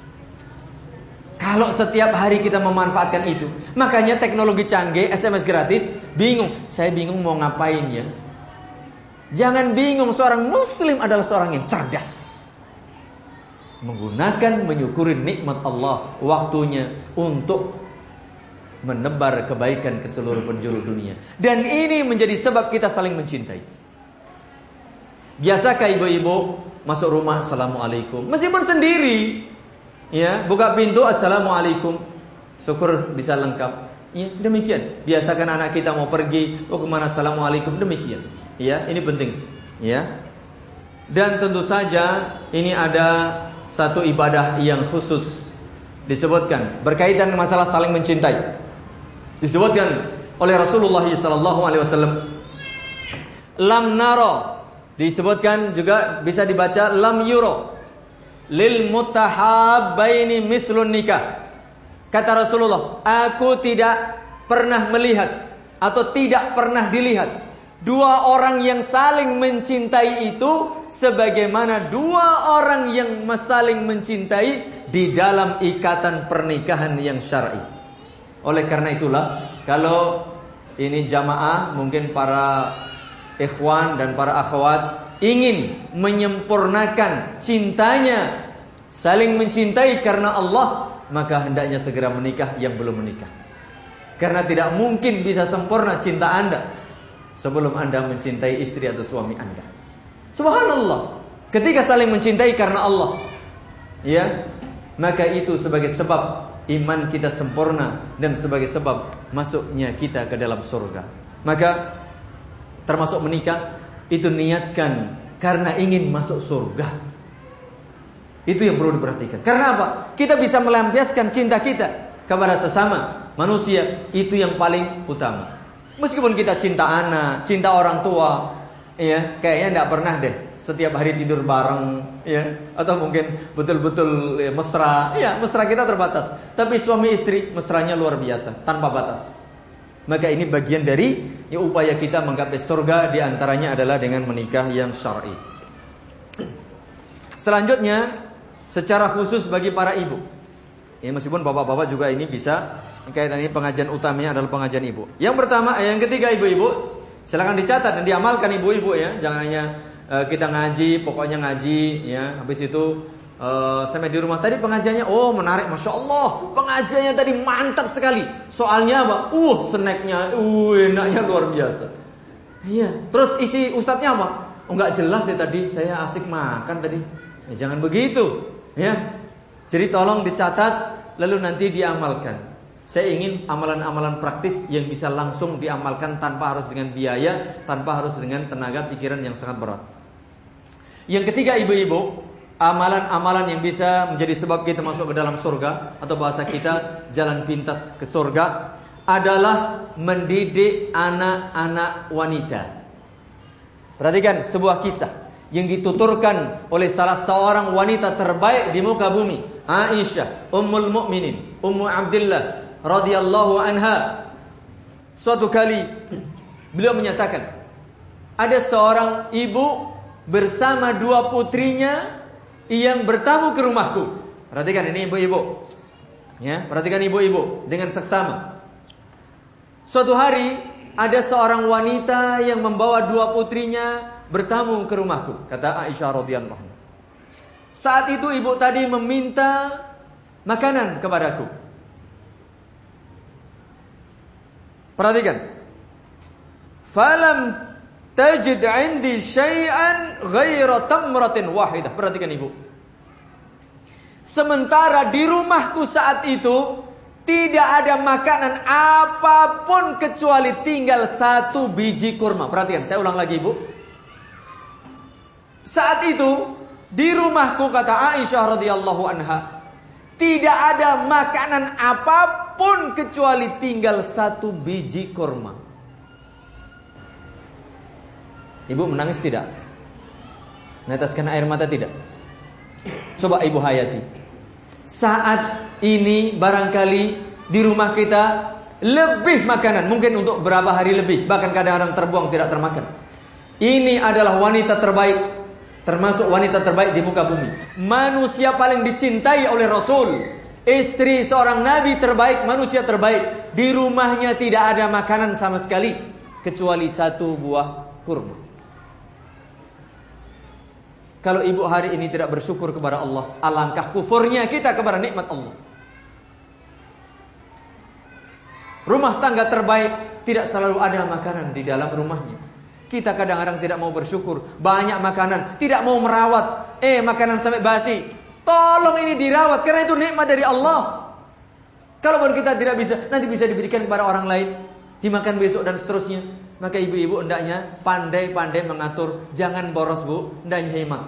Kalau setiap hari kita memanfaatkan itu, makanya teknologi canggih, S M S gratis, bingung. Saya bingung mau ngapain ya. Jangan bingung, seorang muslim adalah seorang yang cerdas. Menggunakan, menyukuri nikmat Allah, waktunya untuk menebar kebaikan ke seluruh penjuru dunia. Dan ini menjadi sebab kita saling mencintai. Biasakah ibu-ibu masuk rumah, assalamualaikum, meskipun sendiri, ya, buka pintu, assalamualaikum, syukur bisa lengkap. Ya, demikian. Biasakan anak kita mau pergi, oh kemana, assalamualaikum, demikian. Ya, ini penting. Ya. Dan tentu saja ini ada satu ibadah yang khusus disebutkan berkaitan dengan masalah saling mencintai. Disebutkan oleh Rasulullah sallallahu alaihi wasallam, lam naro, disebutkan juga bisa dibaca lam yuro, lil mutahabbaini mislun nikah. Kata Rasulullah, aku tidak pernah melihat atau tidak pernah dilihat dua orang yang saling mencintai itu sebagaimana dua orang yang saling mencintai di dalam ikatan pernikahan yang syar'i. Oleh karena itulah, kalau ini jamaah, mungkin para ikhwan dan para akhwat ingin menyempurnakan cintanya, saling mencintai karena Allah, maka hendaknya segera menikah yang belum menikah. Karena tidak mungkin bisa sempurna cinta Anda sebelum Anda mencintai istri atau suami Anda. Subhanallah. Ketika saling mencintai karena Allah, ya, maka itu sebagai sebab iman kita sempurna dan sebagai sebab masuknya kita ke dalam surga. Maka termasuk menikah itu niatkan karena ingin masuk surga. Itu yang perlu diperhatikan. Karena apa? Kita bisa melampiaskan cinta kita kepada sesama manusia, itu yang paling utama. Meskipun kita cinta anak, cinta orang tua, ya, kayaknya tidak pernah deh setiap hari tidur bareng, ya, atau mungkin betul-betul ya, mesra, ya, mesra kita terbatas. Tapi suami istri mesranya luar biasa, tanpa batas. Maka ini bagian dari ya, upaya kita menggapai surga, diantaranya adalah dengan menikah yang syar'i. Selanjutnya, secara khusus bagi para ibu, ya, meskipun bapak-bapak juga ini bisa, kaitan ini pengajian utamanya adalah pengajian ibu. Yang pertama, yang ketiga ibu-ibu, silakan dicatat dan diamalkan ibu-ibu ya. Jangan hanya uh, kita ngaji, pokoknya ngaji ya. Habis itu uh, sampai di rumah tadi pengajiannya, oh menarik, masya Allah, pengajiannya tadi mantap sekali. Soalnya apa? Uh, snacknya, uh enaknya luar biasa. Iya. Terus isi ustadznya apa? Oh nggak jelas ya tadi, saya asik makan tadi. Ya, jangan begitu, ya. Jadi tolong dicatat, lalu nanti diamalkan. Saya ingin amalan-amalan praktis yang bisa langsung diamalkan tanpa harus dengan biaya, tanpa harus dengan tenaga pikiran yang sangat berat. Yang ketiga ibu-ibu, amalan-amalan yang bisa menjadi sebab kita masuk ke dalam surga, atau bahasa kita jalan pintas ke surga, adalah mendidik anak-anak wanita. Perhatikan sebuah kisah yang dituturkan oleh salah seorang wanita terbaik di muka bumi, Aisyah Ummul Mukminin, Ummu Abdillah radhiyallahu anha. Suatu kali beliau menyatakan, ada seorang ibu bersama dua putrinya yang bertamu ke rumahku. Perhatikan ini ibu-ibu, ya, perhatikan ibu-ibu dengan seksama. Suatu hari ada seorang wanita yang membawa dua putrinya bertamu ke rumahku, kata Aisyah radhiyallahu anha. Saat itu ibu tadi meminta makanan kepadaku. Perhatikan. Falam tajid 'indi syai'an ghaira tamratin wahidah. Perhatikan ibu. Sementara di rumahku saat itu tidak ada makanan apapun kecuali tinggal satu biji kurma. Perhatikan, saya ulang lagi ibu. Saat itu di rumahku, kata Aisyah radhiyallahu anha, tidak ada makanan apapun kecuali tinggal satu biji kurma. Ibu menangis tidak? Meneteskan air mata tidak? Coba ibu hayati. Saat ini barangkali di rumah kita lebih makanan, mungkin untuk berapa hari lebih, bahkan kadang-kadang terbuang tidak termakan. Ini adalah wanita terbaik, termasuk wanita terbaik di muka bumi. Manusia paling dicintai oleh Rasul. Istri seorang nabi terbaik, manusia terbaik. Di rumahnya tidak ada makanan sama sekali kecuali satu buah kurma. Kalau ibu hari ini tidak bersyukur kepada Allah, alangkah kufurnya kita kepada nikmat Allah. Rumah tangga terbaik tidak selalu ada makanan di dalam rumahnya. Kita kadang-kadang tidak mau bersyukur, banyak makanan, tidak mau merawat, eh makanan sampai basi. Tolong ini dirawat, karena itu nikmat dari Allah. Kalaupun kita tidak bisa, nanti bisa diberikan kepada orang lain, dimakan besok dan seterusnya. Maka ibu-ibu hendaknya pandai-pandai mengatur, jangan boros bu, hendaknya hemat.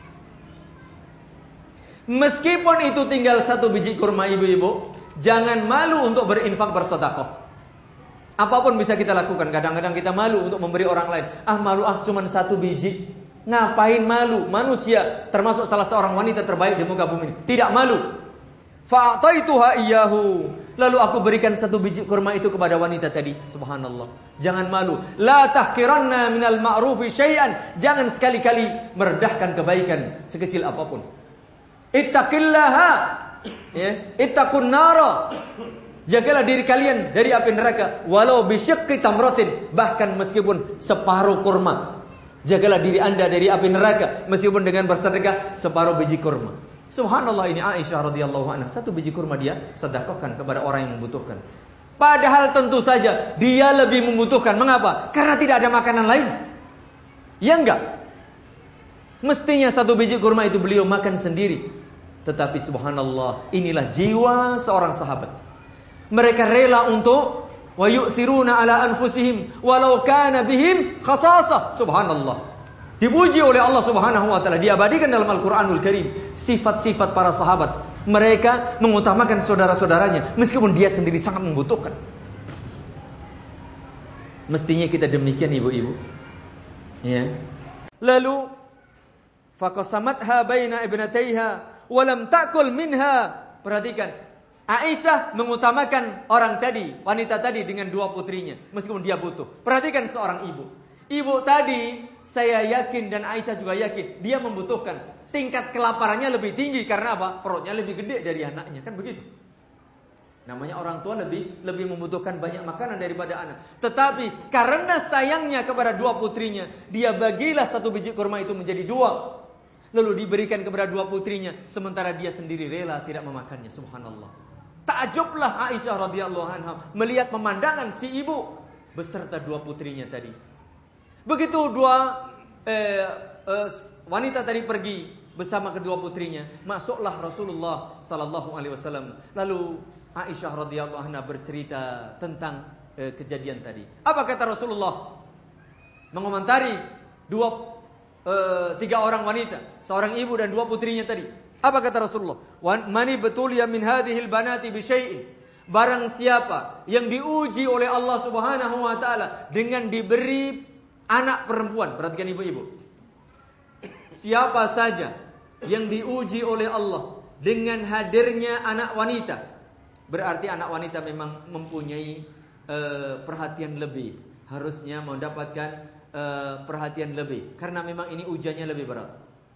Meskipun itu tinggal satu biji kurma ibu-ibu, jangan malu untuk berinfak bersedekah. Apapun bisa kita lakukan. Kadang-kadang kita malu untuk memberi orang lain. Ah malu ah cuman satu biji. Ngapain malu? Manusia termasuk salah seorang wanita terbaik di muka bumi. Tidak malu. Fa'ataituha iyyahu. Lalu aku berikan satu biji kurma itu kepada wanita tadi. Subhanallah. Jangan malu. La tahqiranna minal ma'rufi syai'an. Jangan sekali-kali merendahkan kebaikan sekecil apapun. Ittaqillaha. Ya, ittaqun nara. Jagalah diri kalian dari api neraka, walau bisyiqqi tamratin, bahkan meskipun separuh kurma. Jagalah diri anda dari api neraka, meskipun dengan bersedekah separuh biji kurma. Subhanallah, ini Aisyah radhiyallahu anha, satu biji kurma dia sedekahkan kepada orang yang membutuhkan. Padahal tentu saja dia lebih membutuhkan. Mengapa? Karena tidak ada makanan lain. Ya enggak? Mestinya satu biji kurma itu beliau makan sendiri. Tetapi subhanallah, inilah jiwa seorang sahabat. Mereka rela untuk wa yu'siruna ala anfusihim walau kana bihim khasasah. Subhanallah. Dipuji oleh Allah Subhanahu wa taala, diabadikan dalam Al-Qur'anul Karim sifat-sifat para sahabat. Mereka mengutamakan saudara-saudaranya meskipun dia sendiri sangat membutuhkan. Mestinya kita demikian ibu-ibu. Ya. Lalu faqasamatha baina ibnatayha wa lam ta'kul minha. Perhatikan, Aisyah mengutamakan orang tadi, wanita tadi dengan dua putrinya meskipun dia butuh. Perhatikan seorang ibu. Ibu tadi, saya yakin dan Aisyah juga yakin, dia membutuhkan. Tingkat kelaparannya lebih tinggi karena apa? Perutnya lebih gede dari anaknya, kan begitu. Namanya orang tua lebih lebih membutuhkan banyak makanan daripada anak. Tetapi karena sayangnya kepada dua putrinya, dia bagilah satu biji kurma itu menjadi dua. Lalu diberikan kepada dua putrinya, sementara dia sendiri rela tidak memakannya. Subhanallah. Takjublah Aisyah radhiyallahu anha melihat pemandangan si ibu beserta dua putrinya tadi. Begitu dua eh, eh, wanita tadi pergi bersama kedua putrinya, masuklah Rasulullah sallallahu alaihi wasallam. Lalu Aisyah radhiyallahu anha bercerita tentang eh, kejadian tadi. Apa kata Rasulullah? Mengomentari dua eh, tiga orang wanita, seorang ibu dan dua putrinya tadi. Apa kata Rasulullah? Mani betulia min hadhil banati bi syai'in. Barang siapa yang diuji oleh Allah Subhanahu wa taala dengan diberi anak perempuan, perhatikan ibu-ibu. Siapa saja yang diuji oleh Allah dengan hadirnya anak wanita, berarti anak wanita memang mempunyai uh, perhatian lebih. Harusnya mendapatkan uh, perhatian lebih, karena memang ini ujiannya lebih berat.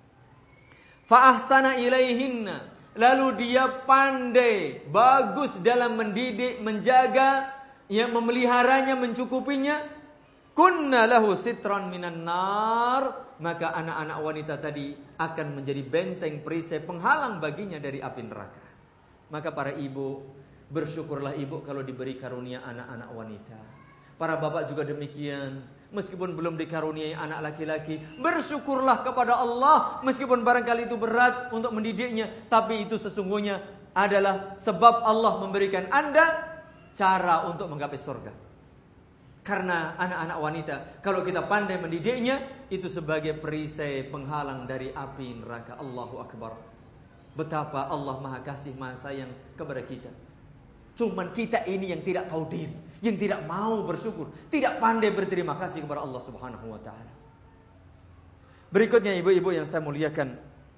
Fa ahsana ilaihinna, lalu dia pandai, bagus dalam mendidik, menjaga, yang memeliharanya, mencukupinya. Kunna lahu sitran minan nar, maka anak-anak wanita tadi akan menjadi benteng perisai penghalang baginya dari api neraka. Maka para ibu, bersyukurlah ibu kalau diberi karunia anak-anak wanita. Para bapak juga demikian. Meskipun belum dikaruniai anak laki-laki, bersyukurlah kepada Allah. Meskipun barangkali itu berat untuk mendidiknya, tapi itu sesungguhnya adalah sebab Allah memberikan Anda cara untuk menggapai surga. Karena anak-anak wanita, kalau kita pandai mendidiknya, itu sebagai perisai penghalang dari api neraka. Allahu Akbar. Betapa Allah Maha Kasih, Maha Sayang kepada kita. Cuman kita ini yang tidak tahu diri, yang tidak mau bersyukur, tidak pandai berterima kasih kepada Allah Subhanahu wa taala. Berikutnya ibu-ibu yang saya muliakan,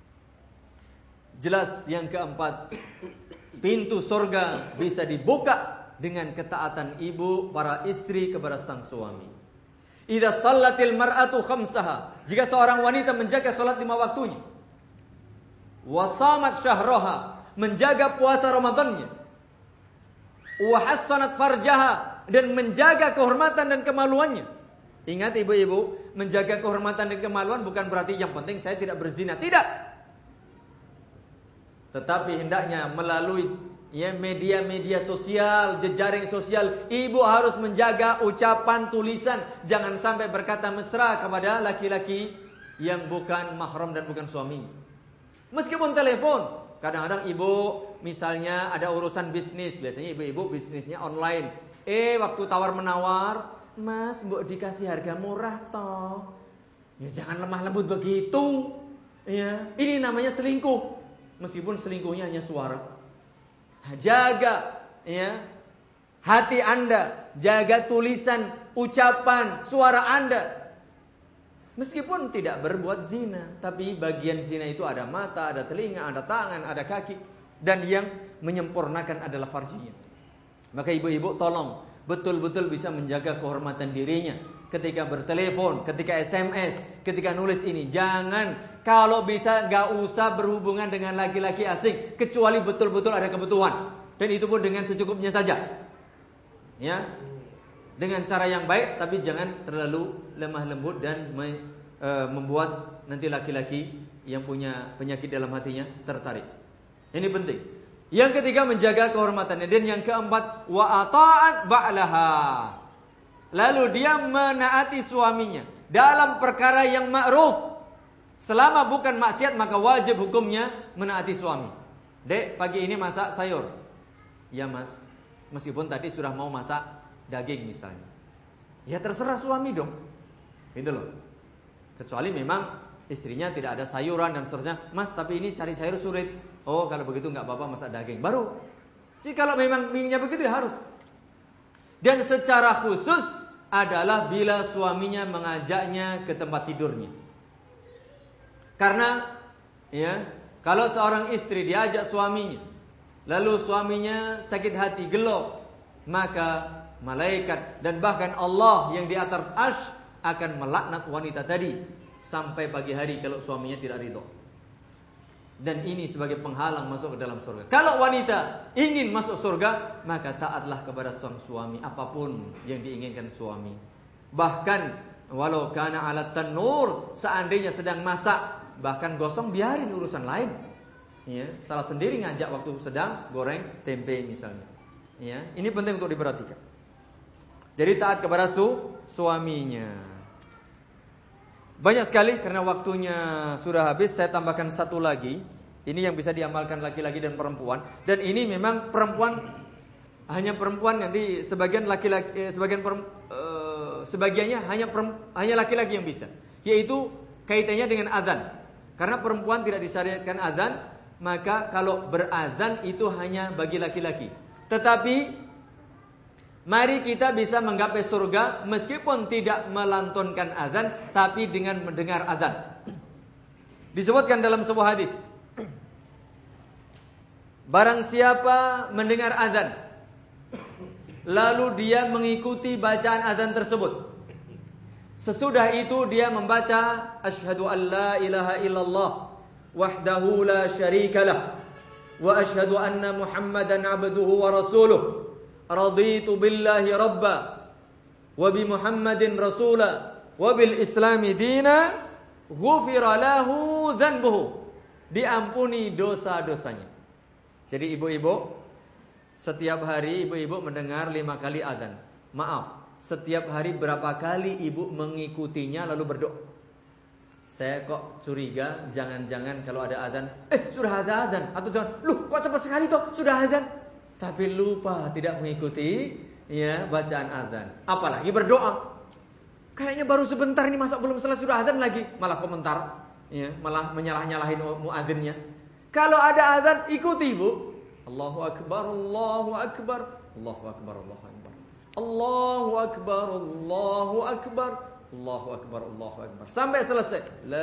jelas yang keempat, pintu surga bisa dibuka dengan ketaatan ibu, para istri kepada sang suami. Idza shallatil mar'atu khamsaha, jika seorang wanita menjaga salat lima waktunya, wa shamat syahraha, menjaga puasa Ramadannya, wa hassanat farjaha, dan menjaga kehormatan dan kemaluannya. Ingat ibu-ibu, menjaga kehormatan dan kemaluan bukan berarti yang penting saya tidak berzina, tidak. Tetapi hendaknya melalui ya media-media sosial, jejaring sosial, ibu harus menjaga ucapan, tulisan, jangan sampai berkata mesra kepada laki-laki yang bukan mahram dan bukan suami. Meskipun telepon, kadang-kadang ibu misalnya ada urusan bisnis, biasanya ibu-ibu bisnisnya online. Eh waktu tawar menawar, Mas, mbok dikasih harga murah toh. Ya jangan lemah lembut begitu. Ya, ini namanya selingkuh. Meskipun selingkuhnya hanya suara. Jaga ya hati Anda, jaga tulisan, ucapan, suara Anda. Meskipun tidak berbuat zina, tapi bagian zina itu ada mata, ada telinga, ada tangan, ada kaki, dan yang menyempurnakan adalah farjinya. Maka ibu-ibu tolong betul-betul bisa menjaga kehormatan dirinya ketika bertelepon, ketika S M S, ketika nulis ini. Jangan, kalau bisa gak usah berhubungan dengan laki-laki asing, kecuali betul-betul ada kebutuhan, dan itu pun dengan secukupnya saja. Ya, dengan cara yang baik, tapi jangan terlalu lemah lembut dan me, e, membuat nanti laki-laki yang punya penyakit dalam hatinya tertarik. Ini penting. Yang ketiga, menjaga kehormatannya. Dan yang keempat, wa ata'at ba'laha, lalu dia menaati suaminya dalam perkara yang ma'ruf. Selama bukan maksiat, maka wajib hukumnya menaati suami. Dek, pagi ini masak sayur. Ya mas, meskipun tadi sudah mau masak daging misalnya. Ya terserah suami dong. Gitu loh. Kecuali memang istrinya tidak ada sayuran dan seterusnya. Mas, tapi ini cari sayur sulit. Oh, kalau begitu nggak apa-apa masak daging. Baru. Jadi kalau memang inginnya begitu ya harus. Dan secara khusus adalah bila suaminya mengajaknya ke tempat tidurnya. Karena ya, kalau seorang istri diajak suaminya, lalu suaminya sakit hati, gelo, maka malaikat dan bahkan Allah yang di atas arsy akan melaknat wanita tadi sampai pagi hari kalau suaminya tidak ridho. Dan ini sebagai penghalang masuk ke dalam surga. Kalau wanita ingin masuk surga, maka taatlah kepada sang suami apapun yang diinginkan suami. Bahkan walau kana ala tanur, seandainya sedang masak, bahkan gosong biarin urusan lain. Ya, salah sendiri ngajak waktu sedang goreng tempe misalnya. Ya, ini penting untuk diperhatikan. Jadi taat kepada su suaminya. Banyak sekali karena waktunya sudah habis, saya tambahkan satu lagi. Ini yang bisa diamalkan laki-laki dan perempuan. Dan ini memang perempuan, hanya perempuan, nanti sebagian laki-laki, sebagian perempuan, uh, sebagiannya hanya hanya laki-laki yang bisa. Yaitu kaitannya dengan azan. Karena perempuan tidak disyariatkan azan, maka kalau berazan itu hanya bagi laki-laki. Tetapi mari kita bisa menggapai surga meskipun tidak melantunkan azan, tapi dengan mendengar azan. Disebutkan dalam sebuah hadis, barang siapa mendengar azan, lalu dia mengikuti bacaan azan tersebut, sesudah itu dia membaca asyhadu an la ilaha illallah wahdahu la syarikalah wa asyhadu anna muhammadan abduhu wa rasuluh. Raditu billahi rabba wa bi Muhammadin rasula wa bil islami dina, ghufira lahu dzanbuhu, diampuni dosa-dosanya. Jadi ibu-ibu, setiap hari ibu-ibu mendengar lima kali azan. Maaf, setiap hari berapa kali ibu mengikutinya lalu berdoa? Saya kok curiga jangan-jangan kalau ada azan, eh sudah ada azan, atau jangan, loh kok cepat sekali toh sudah azan, tapi lupa tidak mengikuti ya bacaan azan. Apalagi berdoa. Kayaknya baru sebentar ini, masa belum selesai sudah azan lagi, malah komentar, ya, malah menyalah-nyalahin muadzinnya. Kalau ada azan ikuti ibu. Allahu akbar, Allahu akbar, Allahu akbar, Allahu akbar. Allahu akbar, Allahu akbar, Allahu akbar, Allahu akbar. Sampai selesai.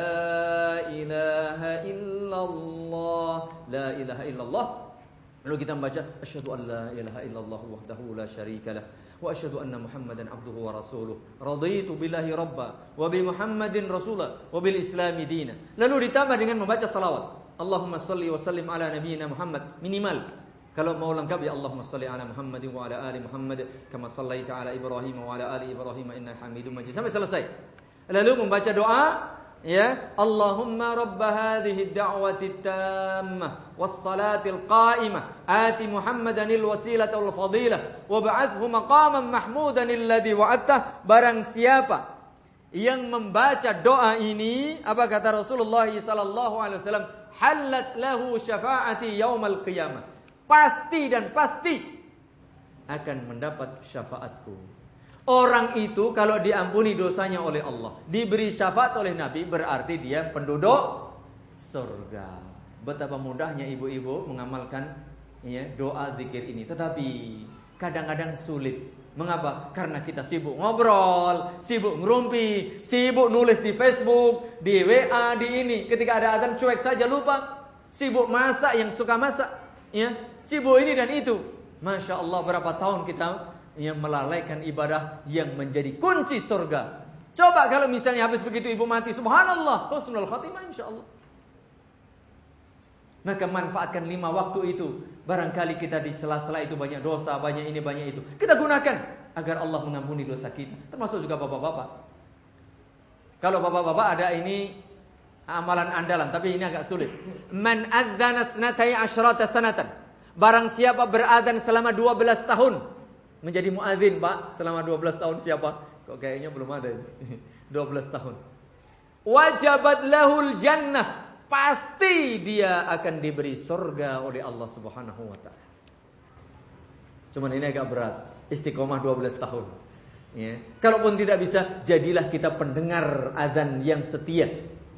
La ilaha illallah, la ilaha illallah. Lalu kita membaca asyhadu an la ilaha illallah wahdahu la syarikalah wa asyhadu anna Muhammadan abduhu wa rasuluh. Raditu billahi rabba wa bi Muhammadin rasula wa bil islami dina. Lalu ditambah dengan membaca salawat. Allahumma salli wa sallim ala nabiyyina Muhammad, minimal. Kalau mau lengkap ya Allahumma salli ala Muhammadin wa ala ali Muhammad kama sallaita ala Ibrahim wa ala ali Ibrahim innaka Hamidum Majid, sampai selesai. Lalu membaca doa, ya, Allahumma rabba hadhihi ad-da'wati at-tammah was-salati al-qa'imah ati Muhammadanil wasilata wal fadilah wa ba'athhu maqaman mahmudan alladhi wa'adtah. Barang siapa yang membaca doa ini, apa kata Rasulullah sallallahu alaihi wasallam, halat lahu syafa'ati yaumal qiyamah, pasti dan pasti akan mendapat syafaatku. Orang itu kalau diampuni dosanya oleh Allah, diberi syafaat oleh Nabi, berarti dia penduduk surga. Betapa mudahnya ibu-ibu mengamalkan ya, doa zikir ini. Tetapi kadang-kadang sulit. Mengapa? Karena kita sibuk ngobrol, sibuk ngerumpi, sibuk nulis di Facebook, di W A, di ini. Ketika ada azan cuek saja, lupa. Sibuk masak yang suka masak, ya. Sibuk ini dan itu. Masya Allah, berapa tahun kita yang melalaikan ibadah yang menjadi kunci surga. Coba kalau misalnya habis begitu ibu mati, subhanallah, husnul khatimah insyaallah. Maka manfaatkan lima waktu itu. Barangkali kita di sela-sela itu banyak dosa, banyak ini, banyak itu. Kita gunakan agar Allah mengampuni dosa kita. Termasuk juga bapak-bapak. Kalau bapak-bapak ada ini amalan andalan, tapi ini agak sulit. Man adzana tsnatai asyrata sanatan. Barang siapa berazan selama dua belas tahun. Menjadi muadzin, Pak, selama dua belas tahun siapa? Kok kayaknya belum ada. dua belas tahun. Wajabat lahul jannah. pasti dia akan diberi surga oleh Allah Subhanahu wa taala. Cuman ini agak berat. Istiqomah dua belas tahun. Ya. Kalaupun tidak bisa, jadilah kita pendengar azan yang setia.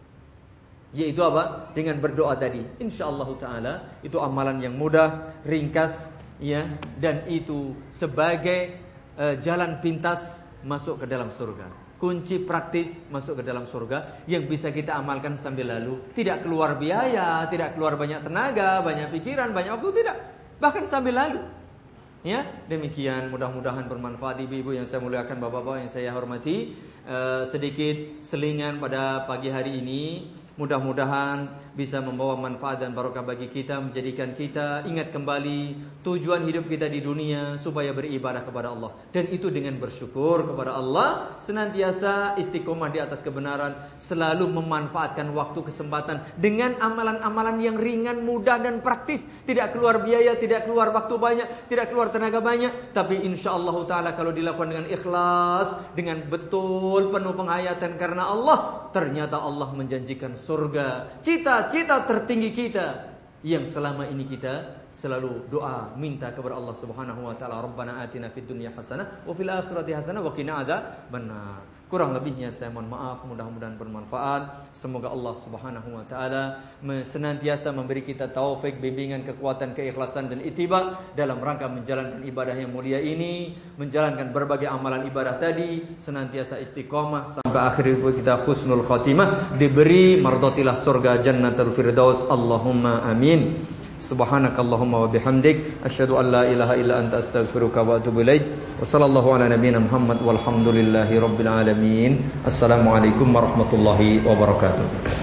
Yaitu apa? Dengan berdoa tadi. Insyaallah taala itu amalan yang mudah, ringkas, ya, dan itu sebagai uh, jalan pintas masuk ke dalam surga. Kunci praktis masuk ke dalam surga yang bisa kita amalkan sambil lalu. Tidak keluar biaya, tidak keluar banyak tenaga, banyak pikiran, banyak waktu, tidak. Bahkan sambil lalu. Ya, demikian mudah-mudahan bermanfaat ibu-ibu yang saya muliakan, bapak-bapak yang saya hormati. Uh, sedikit selingan pada pagi hari ini, mudah-mudahan bisa membawa manfaat dan barokah bagi kita, menjadikan kita ingat kembali tujuan hidup kita di dunia supaya beribadah kepada Allah, dan itu dengan bersyukur kepada Allah, senantiasa istiqomah di atas kebenaran, selalu memanfaatkan waktu kesempatan dengan amalan-amalan yang ringan, mudah dan praktis, tidak keluar biaya, tidak keluar waktu banyak, tidak keluar tenaga banyak, tapi insyaallah taala kalau dilakukan dengan ikhlas, dengan betul penuh penghayatan karena Allah, ternyata Allah menjanjikan surga, cita-cita tertinggi kita yang selama ini kita selalu doa minta kepada Allah Subhanahu wa taala, Rabbana atina fid dunya hasanah wa fil akhirati hasanah wa qina adzabannar. Kurang lebihnya saya mohon maaf, mudah-mudahan bermanfaat. Semoga Allah Subhanahu wa taala senantiasa memberi kita taufik, bimbingan, kekuatan, keikhlasan dan ittiba dalam rangka menjalankan ibadah yang mulia ini, menjalankan berbagai amalan ibadah tadi, senantiasa istiqomah sampai akhir hidup kita husnul khatimah, diberi mardhatillah surga jannatul firdaus. Allahumma amin. Subhanakallahumma wa bihamdik asyhadu an la ilaha illa anta astaghfiruka wa atubu ilaik. Wa sallallahu ala nabiyyina Muhammad walhamdulillahi rabbil alamin. Assalamualaikum warahmatullahi wabarakatuh.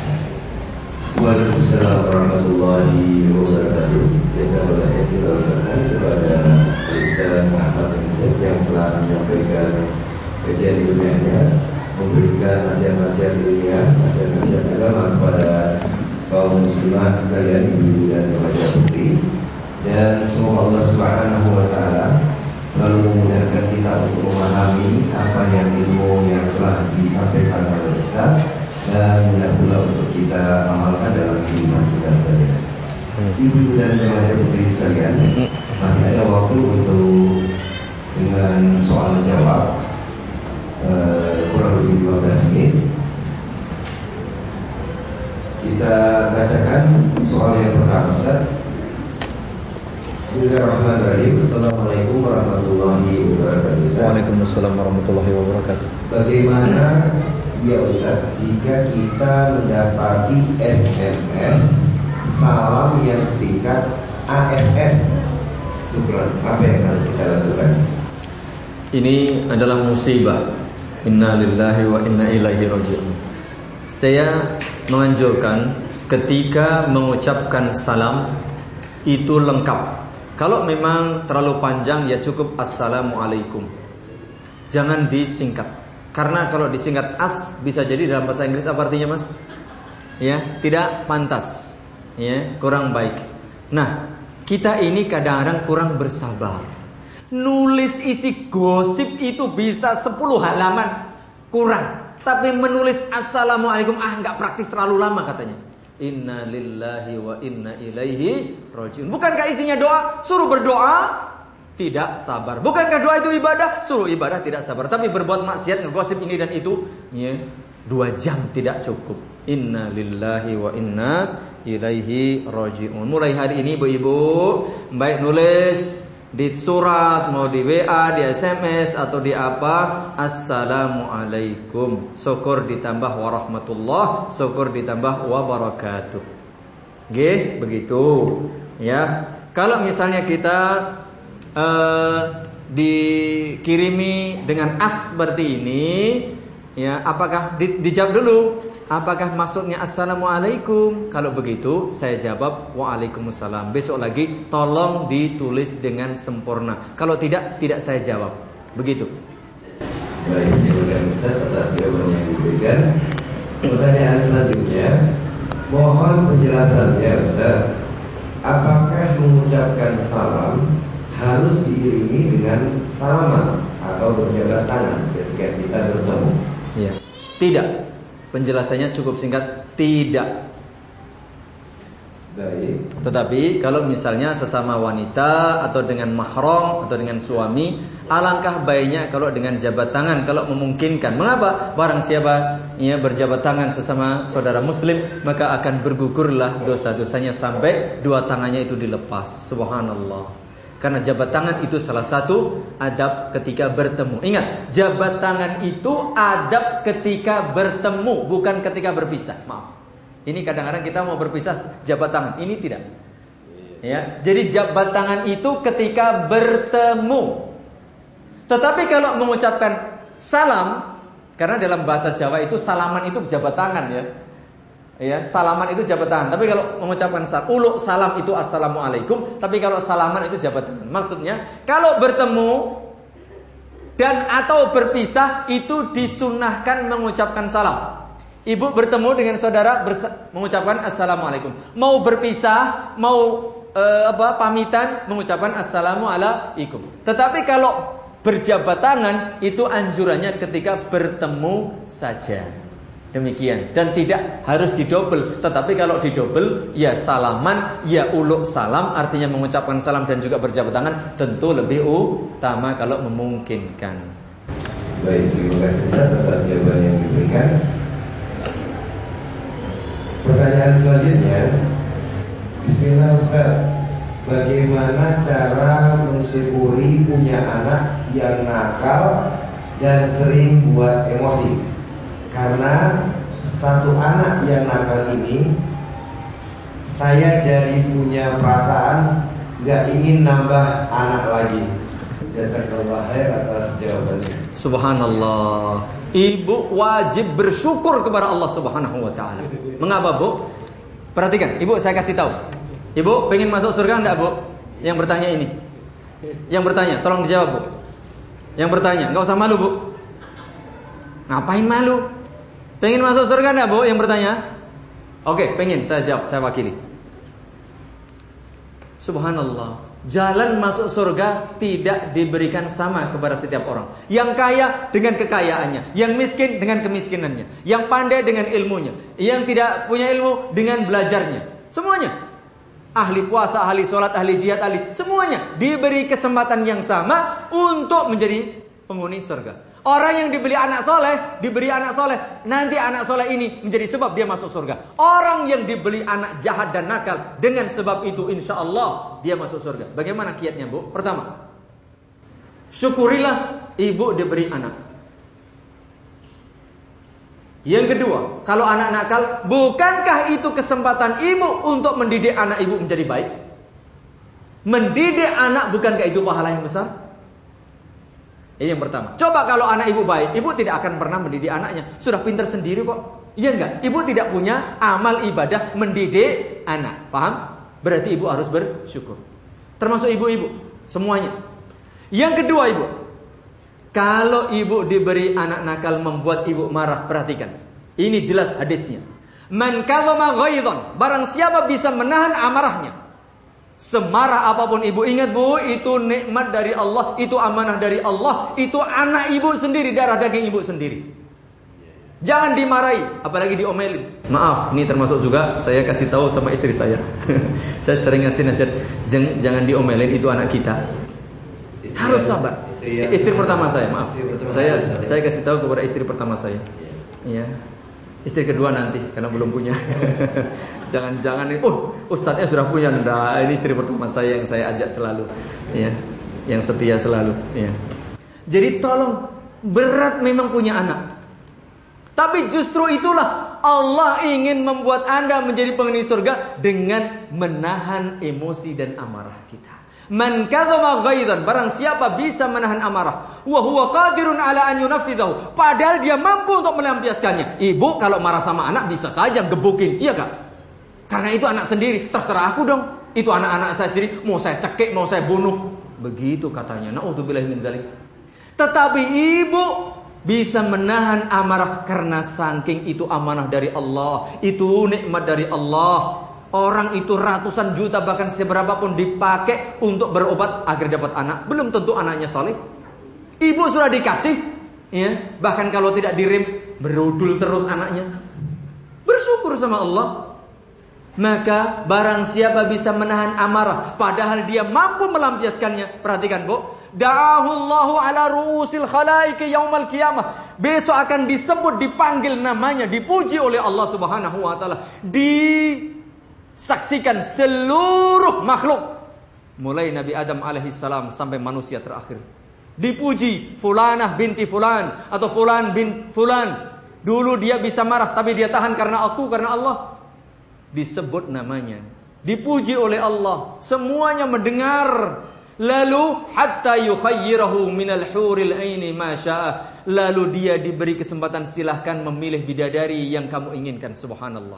Waalaikumsalam warahmatullahi wabarakatuh. Jazakallahu khairan kepada Ustaz Ahmad bin Zaid yang telah menyampaikan kajian ilmiahnya, memberikan nasihat-nasihat ilmiah, nasihat-nasihat agama kepada kaum muslimat sekalian, ibu dan remaja putri, dan semoga Allah Subhanahu wa taala selalu memudahkan kita untuk memahami apa yang ilmu yang telah disampaikan oleh Ustaz, dan mudah pula untuk kita amalkan dalam kehidupan kita sehari-hari. Ibu dan remaja putri sekalian, masih ada waktu untuk dengan soal jawab uh, kurang lebih lima belas menit. Kita bacakan soal yang pertama, Ustaz. Bismillahirrahmanirrahim. Assalamualaikum warahmatullahi wabarakatuh. Waalaikumsalam warahmatullahi wabarakatuh. Bagaimana ya Ustaz jika kita mendapati S M S salam yang singkat A S S? Syukran. Apa yang harus kita lakukan? Ini adalah musibah. Inna lillahi wa inna ilaihi raji'un. Saya menganjurkan ketika mengucapkan salam itu lengkap. Kalau memang terlalu panjang ya cukup assalamualaikum. Jangan disingkat. Karena kalau disingkat as bisa jadi dalam bahasa Inggris apa artinya, Mas? Ya, tidak pantas. Ya, kurang baik. Nah, kita ini kadang-kadang kurang bersabar. Nulis isi gosip itu bisa sepuluh halaman kurang. Tapi menulis assalamualaikum ah nggak praktis, terlalu lama katanya. Inna lillahi wa inna ilaihi rajiun. Bukankah isinya doa? Suruh berdoa tidak sabar. Bukankah doa itu ibadah? Suruh ibadah tidak sabar. Tapi berbuat maksiat, ngegosip ini dan itu, ya, dua jam tidak cukup. Inna lillahi wa inna ilaihi rajiun. Mulai hari ini ibu-ibu, baik nulis di surat, mau di W A, di S M S atau di apa, assalamualaikum, syukur ditambah warahmatullah, syukur ditambah wabarakatuh. Oke, begitu ya. Kalau misalnya kita uh, dikirimi dengan as seperti ini, ya, apakah di, dijawab dulu? Apakah maksudnya assalamualaikum? Kalau begitu saya jawab waalaikumsalam. Besok lagi tolong ditulis dengan sempurna. Kalau tidak, tidak saya jawab. Begitu. Baik, terima kasih Ustaz atas jawaban yang diberikan. Pertanyaan selanjutnya, mohon penjelasannya Ustaz. Apakah mengucapkan salam harus diiringi dengan salaman atau berjabat tangan ketika kita bertemu? Ya. Tidak. Penjelasannya cukup singkat, tidak. Baik. Tetapi kalau misalnya sesama wanita atau dengan mahram atau dengan suami, alangkah baiknya kalau dengan jabat tangan kalau memungkinkan. Mengapa? Barang siapa ia berjabat tangan sesama saudara muslim, maka akan bergugurlah dosa-dosanya sampai dua tangannya itu dilepas. Subhanallah. Karena jabat tangan itu salah satu adab ketika bertemu. Ingat, jabat tangan itu adab ketika bertemu, bukan ketika berpisah. Maaf. Ini kadang-kadang kita mau berpisah jabat tangan, ini tidak. Ya, jadi jabat tangan itu ketika bertemu. Tetapi kalau mengucapkan salam, karena dalam bahasa Jawa itu salaman itu jabat tangan ya. Ya, salaman itu jabat tangan. Tapi kalau mengucapkan salam, uluk salam itu assalamualaikum. Tapi kalau salaman itu jabat tangan. Maksudnya kalau bertemu dan atau berpisah itu disunahkan mengucapkan salam. Ibu bertemu dengan saudara mengucapkan assalamualaikum. Mau berpisah, mau e, apa pamitan mengucapkan assalamualaikum. Tetapi kalau berjabat tangan itu anjurannya ketika bertemu saja. Demikian, dan tidak harus didobel. Tetapi kalau didobel, ya salaman, ya uluk salam, artinya mengucapkan salam dan juga berjabat tangan, tentu lebih utama kalau memungkinkan. Baik, terima kasih Ustaz atas jawaban yang diberikan. Pertanyaan selanjutnya, Bismillah Ustaz, bagaimana cara mensyukuri punya anak yang nakal dan sering buat emosi? Karena satu anak yang nakal ini, saya jadi punya perasaan gak ingin nambah anak lagi. Jazakallah khair atas jawabannya. Subhanallah. Ibu wajib bersyukur kepada Allah Subhanahu wa taala. Mengapa, Bu? Perhatikan, Ibu saya kasih tahu. Ibu pengen masuk surga enggak, Bu? Yang bertanya ini. Yang bertanya, tolong dijawab, Bu. Yang bertanya, enggak usah malu, Bu. Ngapain malu? Pengen masuk surga enggak, Bu? Yang bertanya? Oke, pengen, saya jawab, saya wakili. Subhanallah. Jalan masuk surga tidak diberikan sama kepada setiap orang. Yang kaya dengan kekayaannya, yang miskin dengan kemiskinannya, yang pandai dengan ilmunya, yang tidak punya ilmu dengan belajarnya. Semuanya. Ahli puasa, ahli sholat, ahli jihad, ahli semuanya diberi kesempatan yang sama untuk menjadi penghuni surga. Orang yang diberi anak soleh, diberi anak soleh, nanti anak soleh ini menjadi sebab dia masuk surga. Orang yang diberi anak jahat dan nakal, dengan sebab itu insya Allah dia masuk surga. Bagaimana kiatnya, Bu? Pertama, syukurilah ibu diberi anak. Yang kedua, kalau anak nakal, bukankah itu kesempatan ibu untuk mendidik anak ibu menjadi baik? Mendidik anak, bukankah itu pahala yang besar? Ini yang pertama. Coba kalau anak ibu baik, ibu tidak akan pernah mendidik anaknya. Sudah pintar sendiri kok. Iya enggak? Ibu tidak punya amal ibadah mendidik anak. Paham? Berarti ibu harus bersyukur. Termasuk ibu-ibu, semuanya. Yang kedua, ibu, kalau ibu diberi anak nakal membuat ibu marah, perhatikan. Ini jelas hadisnya. Man kadzama ghaidhan, barang siapa bisa menahan amarahnya. Semarah apapun ibu, ingat, Bu, itu nikmat dari Allah, itu amanah dari Allah, itu anak ibu sendiri, darah daging ibu sendiri. Jangan dimarahi, apalagi diomelin. Maaf, ini termasuk juga saya kasih tahu sama istri saya. Saya sering ngasih nasihat, jangan, jangan diomelin, itu anak kita. Istri harus sabar. Istri, istri pertama saya, maaf. Pertama saya saya, saya kasih tahu kepada istri pertama saya. Iya. Istri kedua nanti, karena belum punya. Jangan-jangan ini, oh, ustadznya sudah punya. Nah, ini istri pertama saya yang saya ajak selalu, ya, yang setia selalu. Ya. Jadi tolong, berat memang punya anak. Tapi justru itulah Allah ingin membuat Anda menjadi penghuni surga dengan menahan emosi dan amarah kita. Man kadzama ghaidhan, barang siapa bisa menahan amarah, wa huwa qadirun ala an yunafidhahu, padahal dia mampu untuk melampiaskannya. Ibu kalau marah sama anak bisa saja gebukin, iya Kak? Karena itu anak sendiri, terserah aku dong. Itu anak-anak saya sendiri, mau saya cekik, mau saya bunuh. Begitu katanya. Na'udzubillahi min dzalik. Tetapi ibu bisa menahan amarah karena saking itu amanah dari Allah, itu nikmat dari Allah. Orang itu ratusan juta bahkan seberapa pun dipakai untuk berobat agar dapat anak. Belum tentu anaknya soleh. Ibu sudah dikasih, ya, bahkan kalau tidak direm berudul terus anaknya. Bersyukur sama Allah. Maka barang siapa bisa menahan amarah padahal dia mampu melampiaskannya, perhatikan Bu, da'ahullahu ala ru'usil khalaiki yaumal qiyamah. Besok akan disebut, dipanggil namanya, dipuji oleh Allah Subhanahu wa taala, disaksikan seluruh makhluk mulai Nabi Adam alaihissalam sampai manusia terakhir. Dipuji fulanah binti fulan atau fulan bin fulan. Dulu dia bisa marah tapi dia tahan karena aku, karena Allah. Disebut namanya, dipuji oleh Allah, semuanya mendengar. Lalu hatta yukhayyirahu minal huril aini ma syaa. Lalu dia diberi kesempatan, silahkan memilih bidadari yang kamu inginkan. Subhanallah.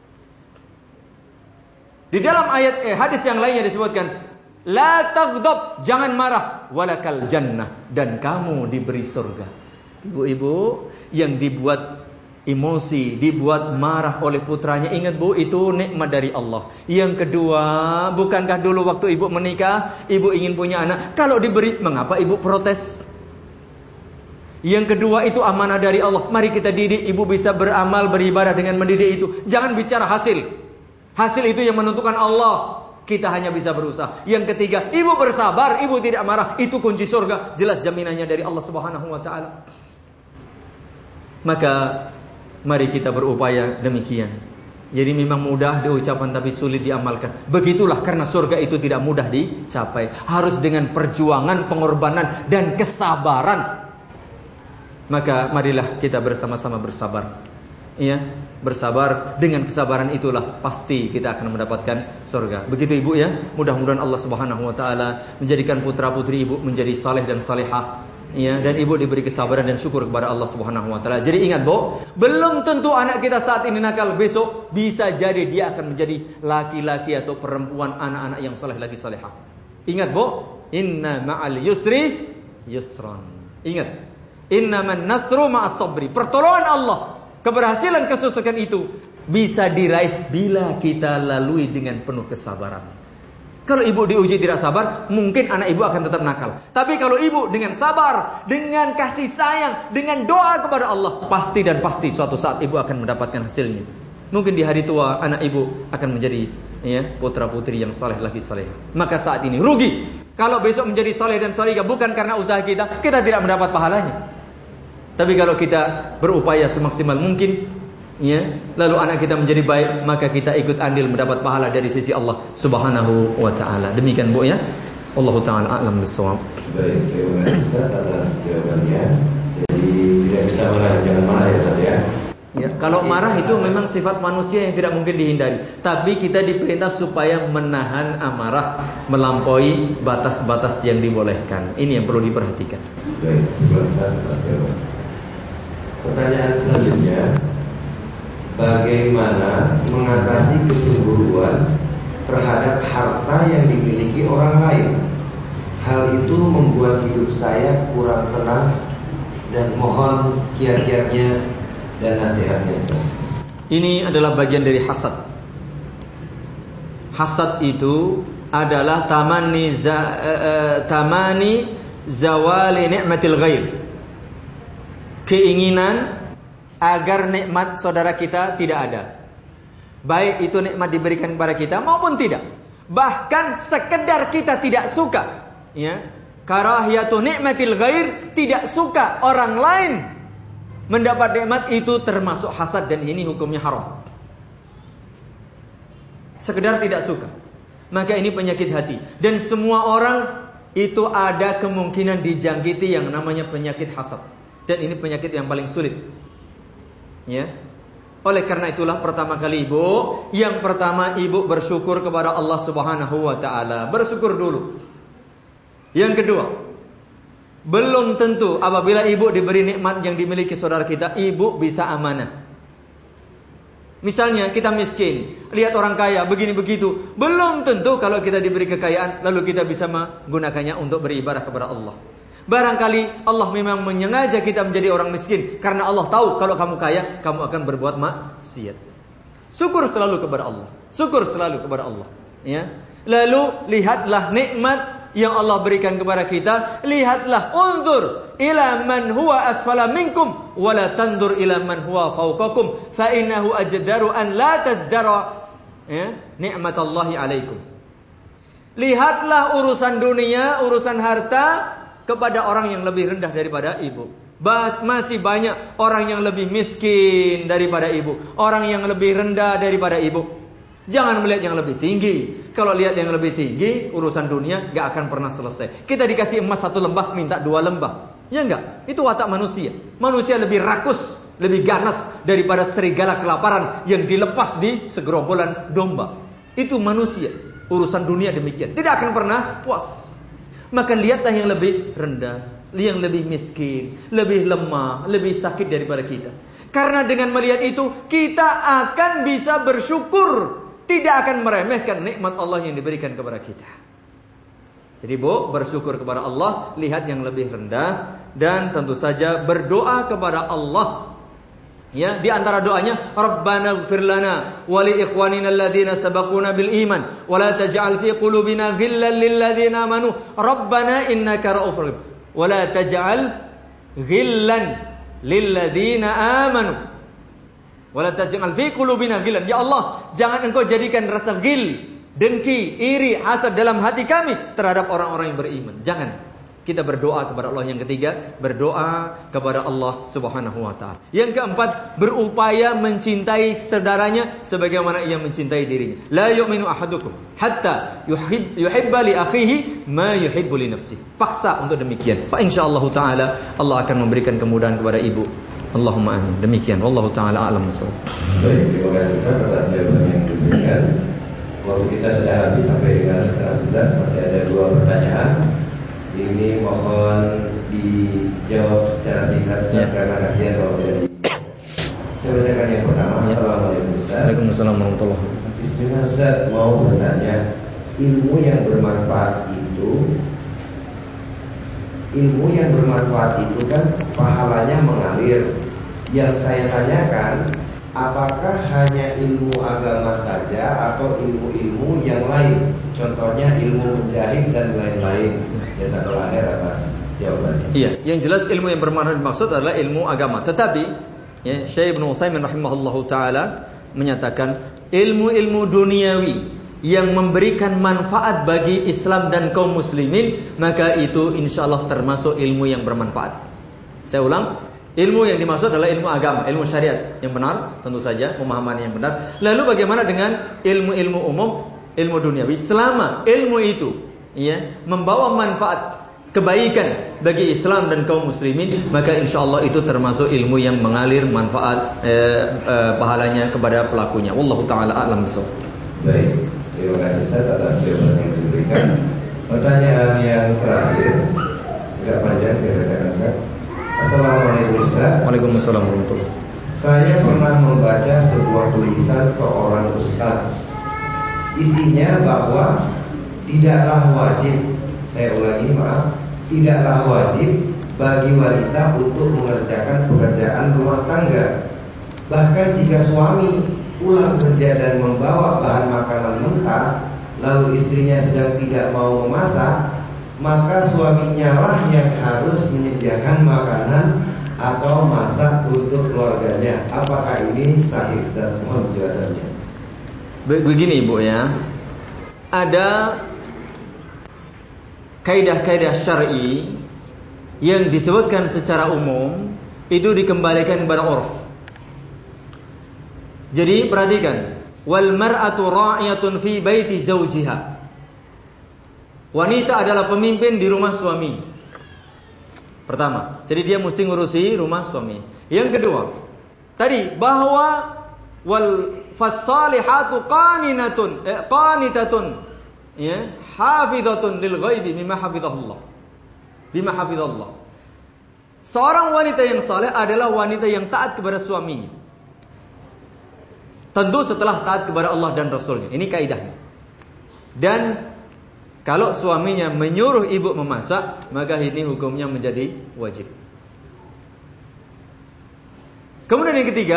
Di dalam ayat eh, hadis yang lainnya disebutkan, la taghdab, jangan marah, walakal jannah, dan kamu diberi surga. Ibu-ibu yang dibuat emosi, dibuat marah oleh putranya, ingat Bu, itu nikmat dari Allah. Yang kedua, bukankah dulu waktu ibu menikah, ibu ingin punya anak, kalau diberi, mengapa ibu protes? Yang kedua, itu amanah dari Allah. Mari kita didik, ibu bisa beramal, beribadah dengan mendidik itu. Jangan bicara hasil. Hasil itu yang menentukan Allah. Kita hanya bisa berusaha. Yang ketiga, ibu bersabar, ibu tidak marah, itu kunci surga. Jelas jaminannya dari Allah Subhanahu wa taala. Maka mari kita berupaya demikian. Jadi memang mudah diucapkan tapi sulit diamalkan. Begitulah, karena surga itu tidak mudah dicapai. Harus dengan perjuangan, pengorbanan, dan kesabaran. Maka marilah kita bersama-sama bersabar. Ya, bersabar. Dengan kesabaran itulah pasti kita akan mendapatkan surga. Begitu Ibu ya. Mudah-mudahan Allah Subhanahu wa taala menjadikan putra-putri Ibu menjadi saleh dan salehah. Ya, dan ibu diberi kesabaran dan syukur kepada Allah Subhanahu wa taala. Jadi ingat, Bu, belum tentu anak kita saat ini nakal, besok bisa jadi dia akan menjadi laki-laki atau perempuan, anak-anak yang saleh lagi salehah. Ingat, Bu, inna ma'al yusri yusran. Ingat, innaman nasru ma'as sabri. Pertolongan Allah, keberhasilan, kesuksesan itu bisa diraih bila kita lalui dengan penuh kesabaran. Kalau ibu diuji tidak sabar, mungkin anak ibu akan tetap nakal. Tapi kalau ibu dengan sabar, dengan kasih sayang, dengan doa kepada Allah, pasti dan pasti suatu saat ibu akan mendapatkan hasilnya. Mungkin di hari tua anak ibu akan menjadi ya, putra putri yang saleh lagi saleh. Maka saat ini rugi kalau besok menjadi saleh dan salihah bukan karena usaha kita, kita tidak mendapat pahalanya. Tapi kalau kita berupaya semaksimal mungkin, ya, lalu anak kita menjadi baik, maka kita ikut andil mendapat pahala dari sisi Allah Subhanahu wa taala. Demikian Bu ya. Allahu taala a'lam bissawab. Baik, terima kasih Ustaz atas jawabannya. Jadi tidak bisa marah, jangan marah ya Ustaz ya. Ya, kalau marah itu memang sifat manusia yang tidak mungkin dihindari. Tapi kita diperintah supaya menahan amarah melampaui batas-batas yang dibolehkan. Ini yang perlu diperhatikan. Baik, Ustaz, pertanyaan selanjutnya, bagaimana mengatasi kecemburuan terhadap harta yang dimiliki orang lain? Hal itu membuat hidup saya kurang tenang dan mohon kiat-kiatnya dan nasihatnya. Ini adalah bagian dari hasad. Hasad itu adalah tamani za, uh, tamani zawali ni'matil ghair. Keinginan agar nikmat saudara kita tidak ada. Baik itu nikmat diberikan kepada kita maupun tidak. Bahkan sekedar kita tidak suka, ya. Karahiyatu nikmatil ghair, tidak suka orang lain mendapat nikmat, itu termasuk hasad dan ini hukumnya haram. Sekedar tidak suka, maka ini penyakit hati. Dan semua orang itu ada kemungkinan dijangkiti yang namanya penyakit hasad. Dan ini penyakit yang paling sulit. Ya. Oleh karena itulah pertama kali ibu, yang pertama ibu bersyukur kepada Allah Subhanahu wa taala. Bersyukur dulu. Yang kedua, belum tentu apabila ibu diberi nikmat yang dimiliki saudara kita, ibu bisa amanah. Misalnya kita miskin, lihat orang kaya begini begitu, belum tentu kalau kita diberi kekayaan lalu kita bisa menggunakannya untuk beribadah kepada Allah. Barangkali Allah memang menyengaja kita menjadi orang miskin karena Allah tahu kalau kamu kaya, kamu akan berbuat maksiat. Syukur selalu kepada Allah. Syukur selalu kepada Allah. Ya. Lalu lihatlah nikmat yang Allah berikan kepada kita. Lihatlah, unzur ila man huwa asfala minkum wa la tandur ila man huwa fawqakum fa innahu ajdaru an la tazdara ya, nikmatallahi alaikum. Lihatlah urusan dunia, urusan harta kepada orang yang lebih rendah daripada ibu. Bas, masih banyak orang yang lebih miskin daripada ibu, orang yang lebih rendah daripada ibu. Jangan melihat yang lebih tinggi. Kalau lihat yang lebih tinggi, urusan dunia gak akan pernah selesai. Kita dikasih emas satu lembah, minta dua lembah. Ya enggak? Itu watak manusia. Manusia lebih rakus, lebih ganas daripada serigala kelaparan yang dilepas di segerombolan domba. Itu manusia. Urusan dunia demikian, tidak akan pernah puas. Maka lihatlah yang lebih rendah, yang lebih miskin, lebih lemah, lebih sakit daripada kita. Karena dengan melihat itu, kita akan bisa bersyukur, tidak akan meremehkan nikmat Allah yang diberikan kepada kita. Jadi bu, bersyukur kepada Allah, lihat yang lebih rendah, dan tentu saja berdoa kepada Allah. Ya, di antara doanya, Rabbana ighfir lana wa li ikhwanina alladhina sabaquna bil iman wa la taj'al fi qulubina ghillan lil ladzina amanu Rabbana innaka ra'ufur rahim wa la taj'al ghillan lil ladzina amanu wa la taj'al fi qulubina ghillan. Ya Allah, jangan engkau jadikan rasa ghil, dengki, iri, hasad dalam hati kami terhadap orang-orang yang beriman. Jangan. Kita berdoa kepada Allah. Yang ketiga, berdoa kepada Allah Subhanahu wa ta'ala. Yang keempat, berupaya mencintai saudaranya sebagaimana ia mencintai dirinya. La yu'minu ahadukum hatta yuhib, yuhibba li akhihi ma yuhibbu li nafsihi. Paksa untuk demikian. Fa insyaallah taala Allah akan memberikan kemudahan kepada ibu. Allahumma amin. Demikian. Wallahu taala a'lam bishawab. Baik, terima kasih Ustaz atas jawaban yang diberikan. Waktu kita sudah habis sampai dengan setengah sebelas, masih ada dua pertanyaan. Ini mohon dijawab secara singkat ya. Karena kasihan kalau tidak di... Saya bacakan yang pertama. Assalamualaikum Ustaz. Waalaikumsalam warahmatullahi wabarakatuh. Bismillah Ustaz, mau bertanya, ilmu yang bermanfaat itu Ilmu yang bermanfaat itu kan pahalanya mengalir. Yang saya tanyakan, apakah hanya ilmu agama saja atau ilmu-ilmu yang lain? Contohnya ilmu menjahit dan lain-lain. Jazakallahu khair atas jawabannya. Iya, yang jelas ilmu yang bermanfaat dimaksud adalah ilmu agama. Tetapi, ya, Syekh Ibnu Utsaimin rahimahullahu taala menyatakan ilmu-ilmu duniawi yang memberikan manfaat bagi Islam dan kaum muslimin, maka itu insyaallah termasuk ilmu yang bermanfaat. Saya ulang, ilmu yang dimaksud adalah ilmu agama, ilmu syariat yang benar, tentu saja pemahaman yang benar. Lalu bagaimana dengan ilmu-ilmu umum, ilmu duniawi? Selama ilmu itu ya membawa manfaat kebaikan bagi Islam dan kaum muslimin, maka insyaallah itu termasuk ilmu yang mengalir manfaat eh, eh, pahalanya kepada pelakunya. Wallahu taala a'lam bishawab. Baik, terima kasih Ustaz atas jawaban yang diberikan. Pertanyaan yang terakhir, agak panjang saya bacakan Ustaz. Assalamualaikum Ustaz. Waalaikumsalam warahmatullahi wabarakatuh. Saya pernah membaca sebuah tulisan seorang ustaz. Isinya bahwa tidaklah wajib, saya ulangi maaf, tidaklah wajib bagi wanita untuk mengerjakan pekerjaan rumah tangga. Bahkan jika suami pulang kerja dan membawa bahan makanan mentah, lalu istrinya sedang tidak mau memasak, maka suaminya lah yang harus menyediakan makanan atau masak untuk keluarganya. Apakah ini sahih Ustaz? Mohon penjelasannya. Begini Ibu ya, ada kaidah-kaidah syar'i yang disebutkan secara umum itu dikembalikan kepada urf. Jadi perhatikan, wal mar'atu ra'iyatun fi baiti zawjiha. Wanita adalah pemimpin di rumah suami. Pertama, jadi dia mesti ngurusi rumah suami. Yang kedua, tadi bahwa wal fasalihatu qaninatun eh, qanitatun ya hafizatun lil ghaibi bima hafizahullah. Bima hafizallah. Seorang wanita yang saleh adalah wanita yang taat kepada suaminya. Tentu setelah taat kepada Allah dan Rasulnya. Ini kaidahnya. Dan kalau suaminya menyuruh ibu memasak, maka ini hukumnya menjadi wajib. Kemudian yang ketiga,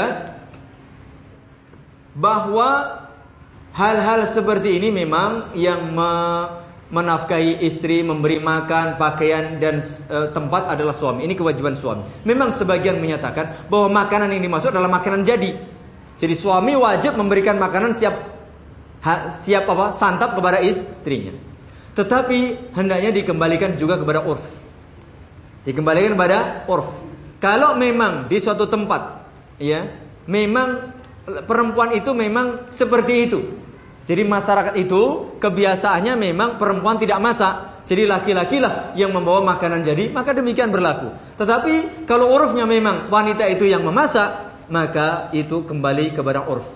bahwa hal-hal seperti ini memang yang menafkahi istri, memberi makan, pakaian dan e, tempat adalah suami. Ini kewajiban suami. Memang sebagian menyatakan bahwa makanan yang dimaksud adalah makanan jadi. Jadi suami wajib memberikan makanan siap siap apa? Santap kepada istrinya. Tetapi hendaknya dikembalikan juga kepada urf. Dikembalikan kepada urf. Kalau memang di suatu tempat, ya, memang perempuan itu memang seperti itu. Jadi masyarakat itu kebiasaannya memang perempuan tidak masak. Jadi laki-laki lah yang membawa makanan jadi, maka demikian berlaku. Tetapi kalau urufnya memang wanita itu yang memasak, maka itu kembali kepada urf.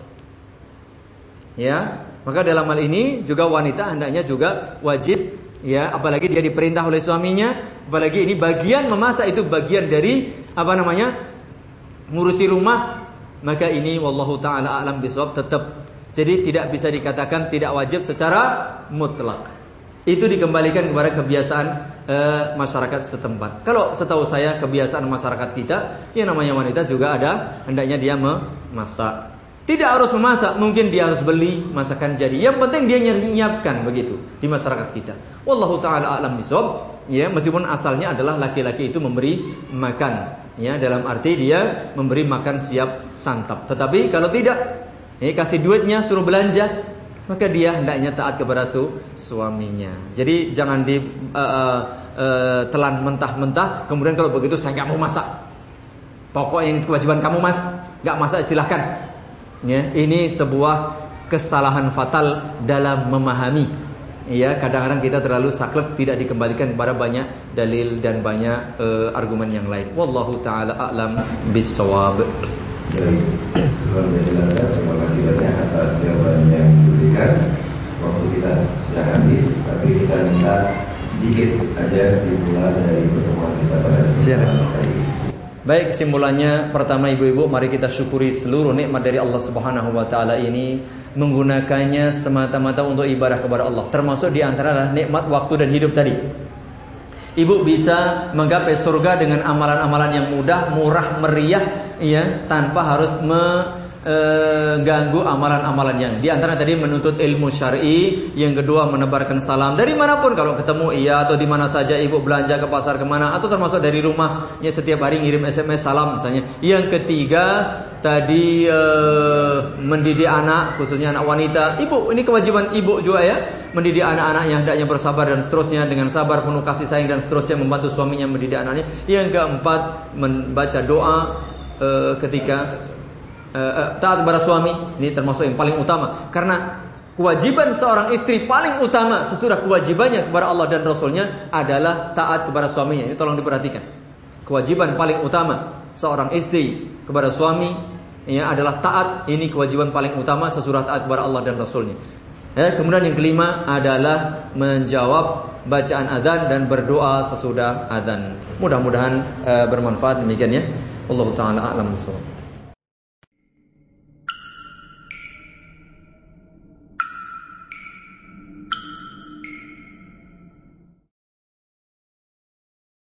Ya, maka dalam hal ini juga wanita hendaknya juga wajib, ya, apalagi dia diperintah oleh suaminya, apalagi ini bagian memasak itu bagian dari apa namanya? Ngurusi rumah, maka ini wallahu taala a'lam bishawab tetap. Jadi tidak bisa dikatakan tidak wajib secara mutlak. Itu dikembalikan kepada kebiasaan e, masyarakat setempat. Kalau setahu saya kebiasaan masyarakat kita, yang namanya wanita juga ada hendaknya dia memasak. Tidak harus memasak, mungkin dia harus beli masakan jadi. Yang penting dia nyiapkan begitu di masyarakat kita. Wallahu taala a'lam bishawab. Ya, meskipun asalnya adalah laki-laki itu memberi makan, ya, dalam arti dia memberi makan siap santap. Tetapi kalau tidak, ya, kasih duitnya suruh belanja, maka dia hendaknya taat kepada su suaminya. Jadi jangan di uh, uh, uh, telan mentah-mentah. Kemudian kalau begitu saya nggak mau masak. Pokoknya ini kewajiban kamu mas, nggak masak silahkan. Ya, ini sebuah kesalahan fatal dalam memahami. Ya, kadang-kadang kita terlalu saklek, tidak dikembalikan kepada banyak dalil dan banyak uh, argumen yang lain. Wallahu taala a'lam bissawab. Baik, sebelumnya terima kasih banyak atas jawaban yang diberikan. Waktu kita sudah habis, tapi kita minta sedikit aja kesimpulan dari pertemuan kita pada kesempatan kali ini. Baik, kesimpulannya pertama ibu-ibu, mari kita syukuri seluruh nikmat dari Allah Subhanahu wa taala ini, menggunakannya semata-mata untuk ibadah kepada Allah. Termasuk di antara nikmat waktu dan hidup tadi. Ibu bisa menggapai surga dengan amalan-amalan yang mudah, murah, meriah, ya, tanpa harus mengganggu amalan-amalan yang. Di antara tadi menuntut ilmu syar'i, yang kedua menebarkan salam dari manapun kalau ketemu, iya, atau di mana saja ibu belanja ke pasar kemana, atau termasuk dari rumah, ya, setiap hari ngirim S M S salam misalnya. Yang ketiga tadi uh, mendidik anak, khususnya anak wanita. Ibu, ini kewajiban ibu juga, ya, mendidik anak-anaknya hendaknya bersabar dan seterusnya, dengan sabar penuh kasih sayang dan seterusnya, membantu suaminya mendidik anaknya. Yang keempat membaca doa uh, ketika uh, uh, taat kepada suami. Ini termasuk yang paling utama, karena kewajiban seorang istri paling utama sesudah kewajibannya kepada Allah dan Rasulnya adalah taat kepada suaminya. Ini tolong diperhatikan. Kewajiban paling utama seorang istri kepada suami, ya, adalah taat. Ini kewajiban paling utama sesudah taat kepada Allah dan Rasulnya. Ya, kemudian yang kelima adalah menjawab bacaan adzan dan berdoa sesudah adzan. Mudah-mudahan uh, bermanfaat. Demikian, ya. Wallahu taala a'lam bishawab.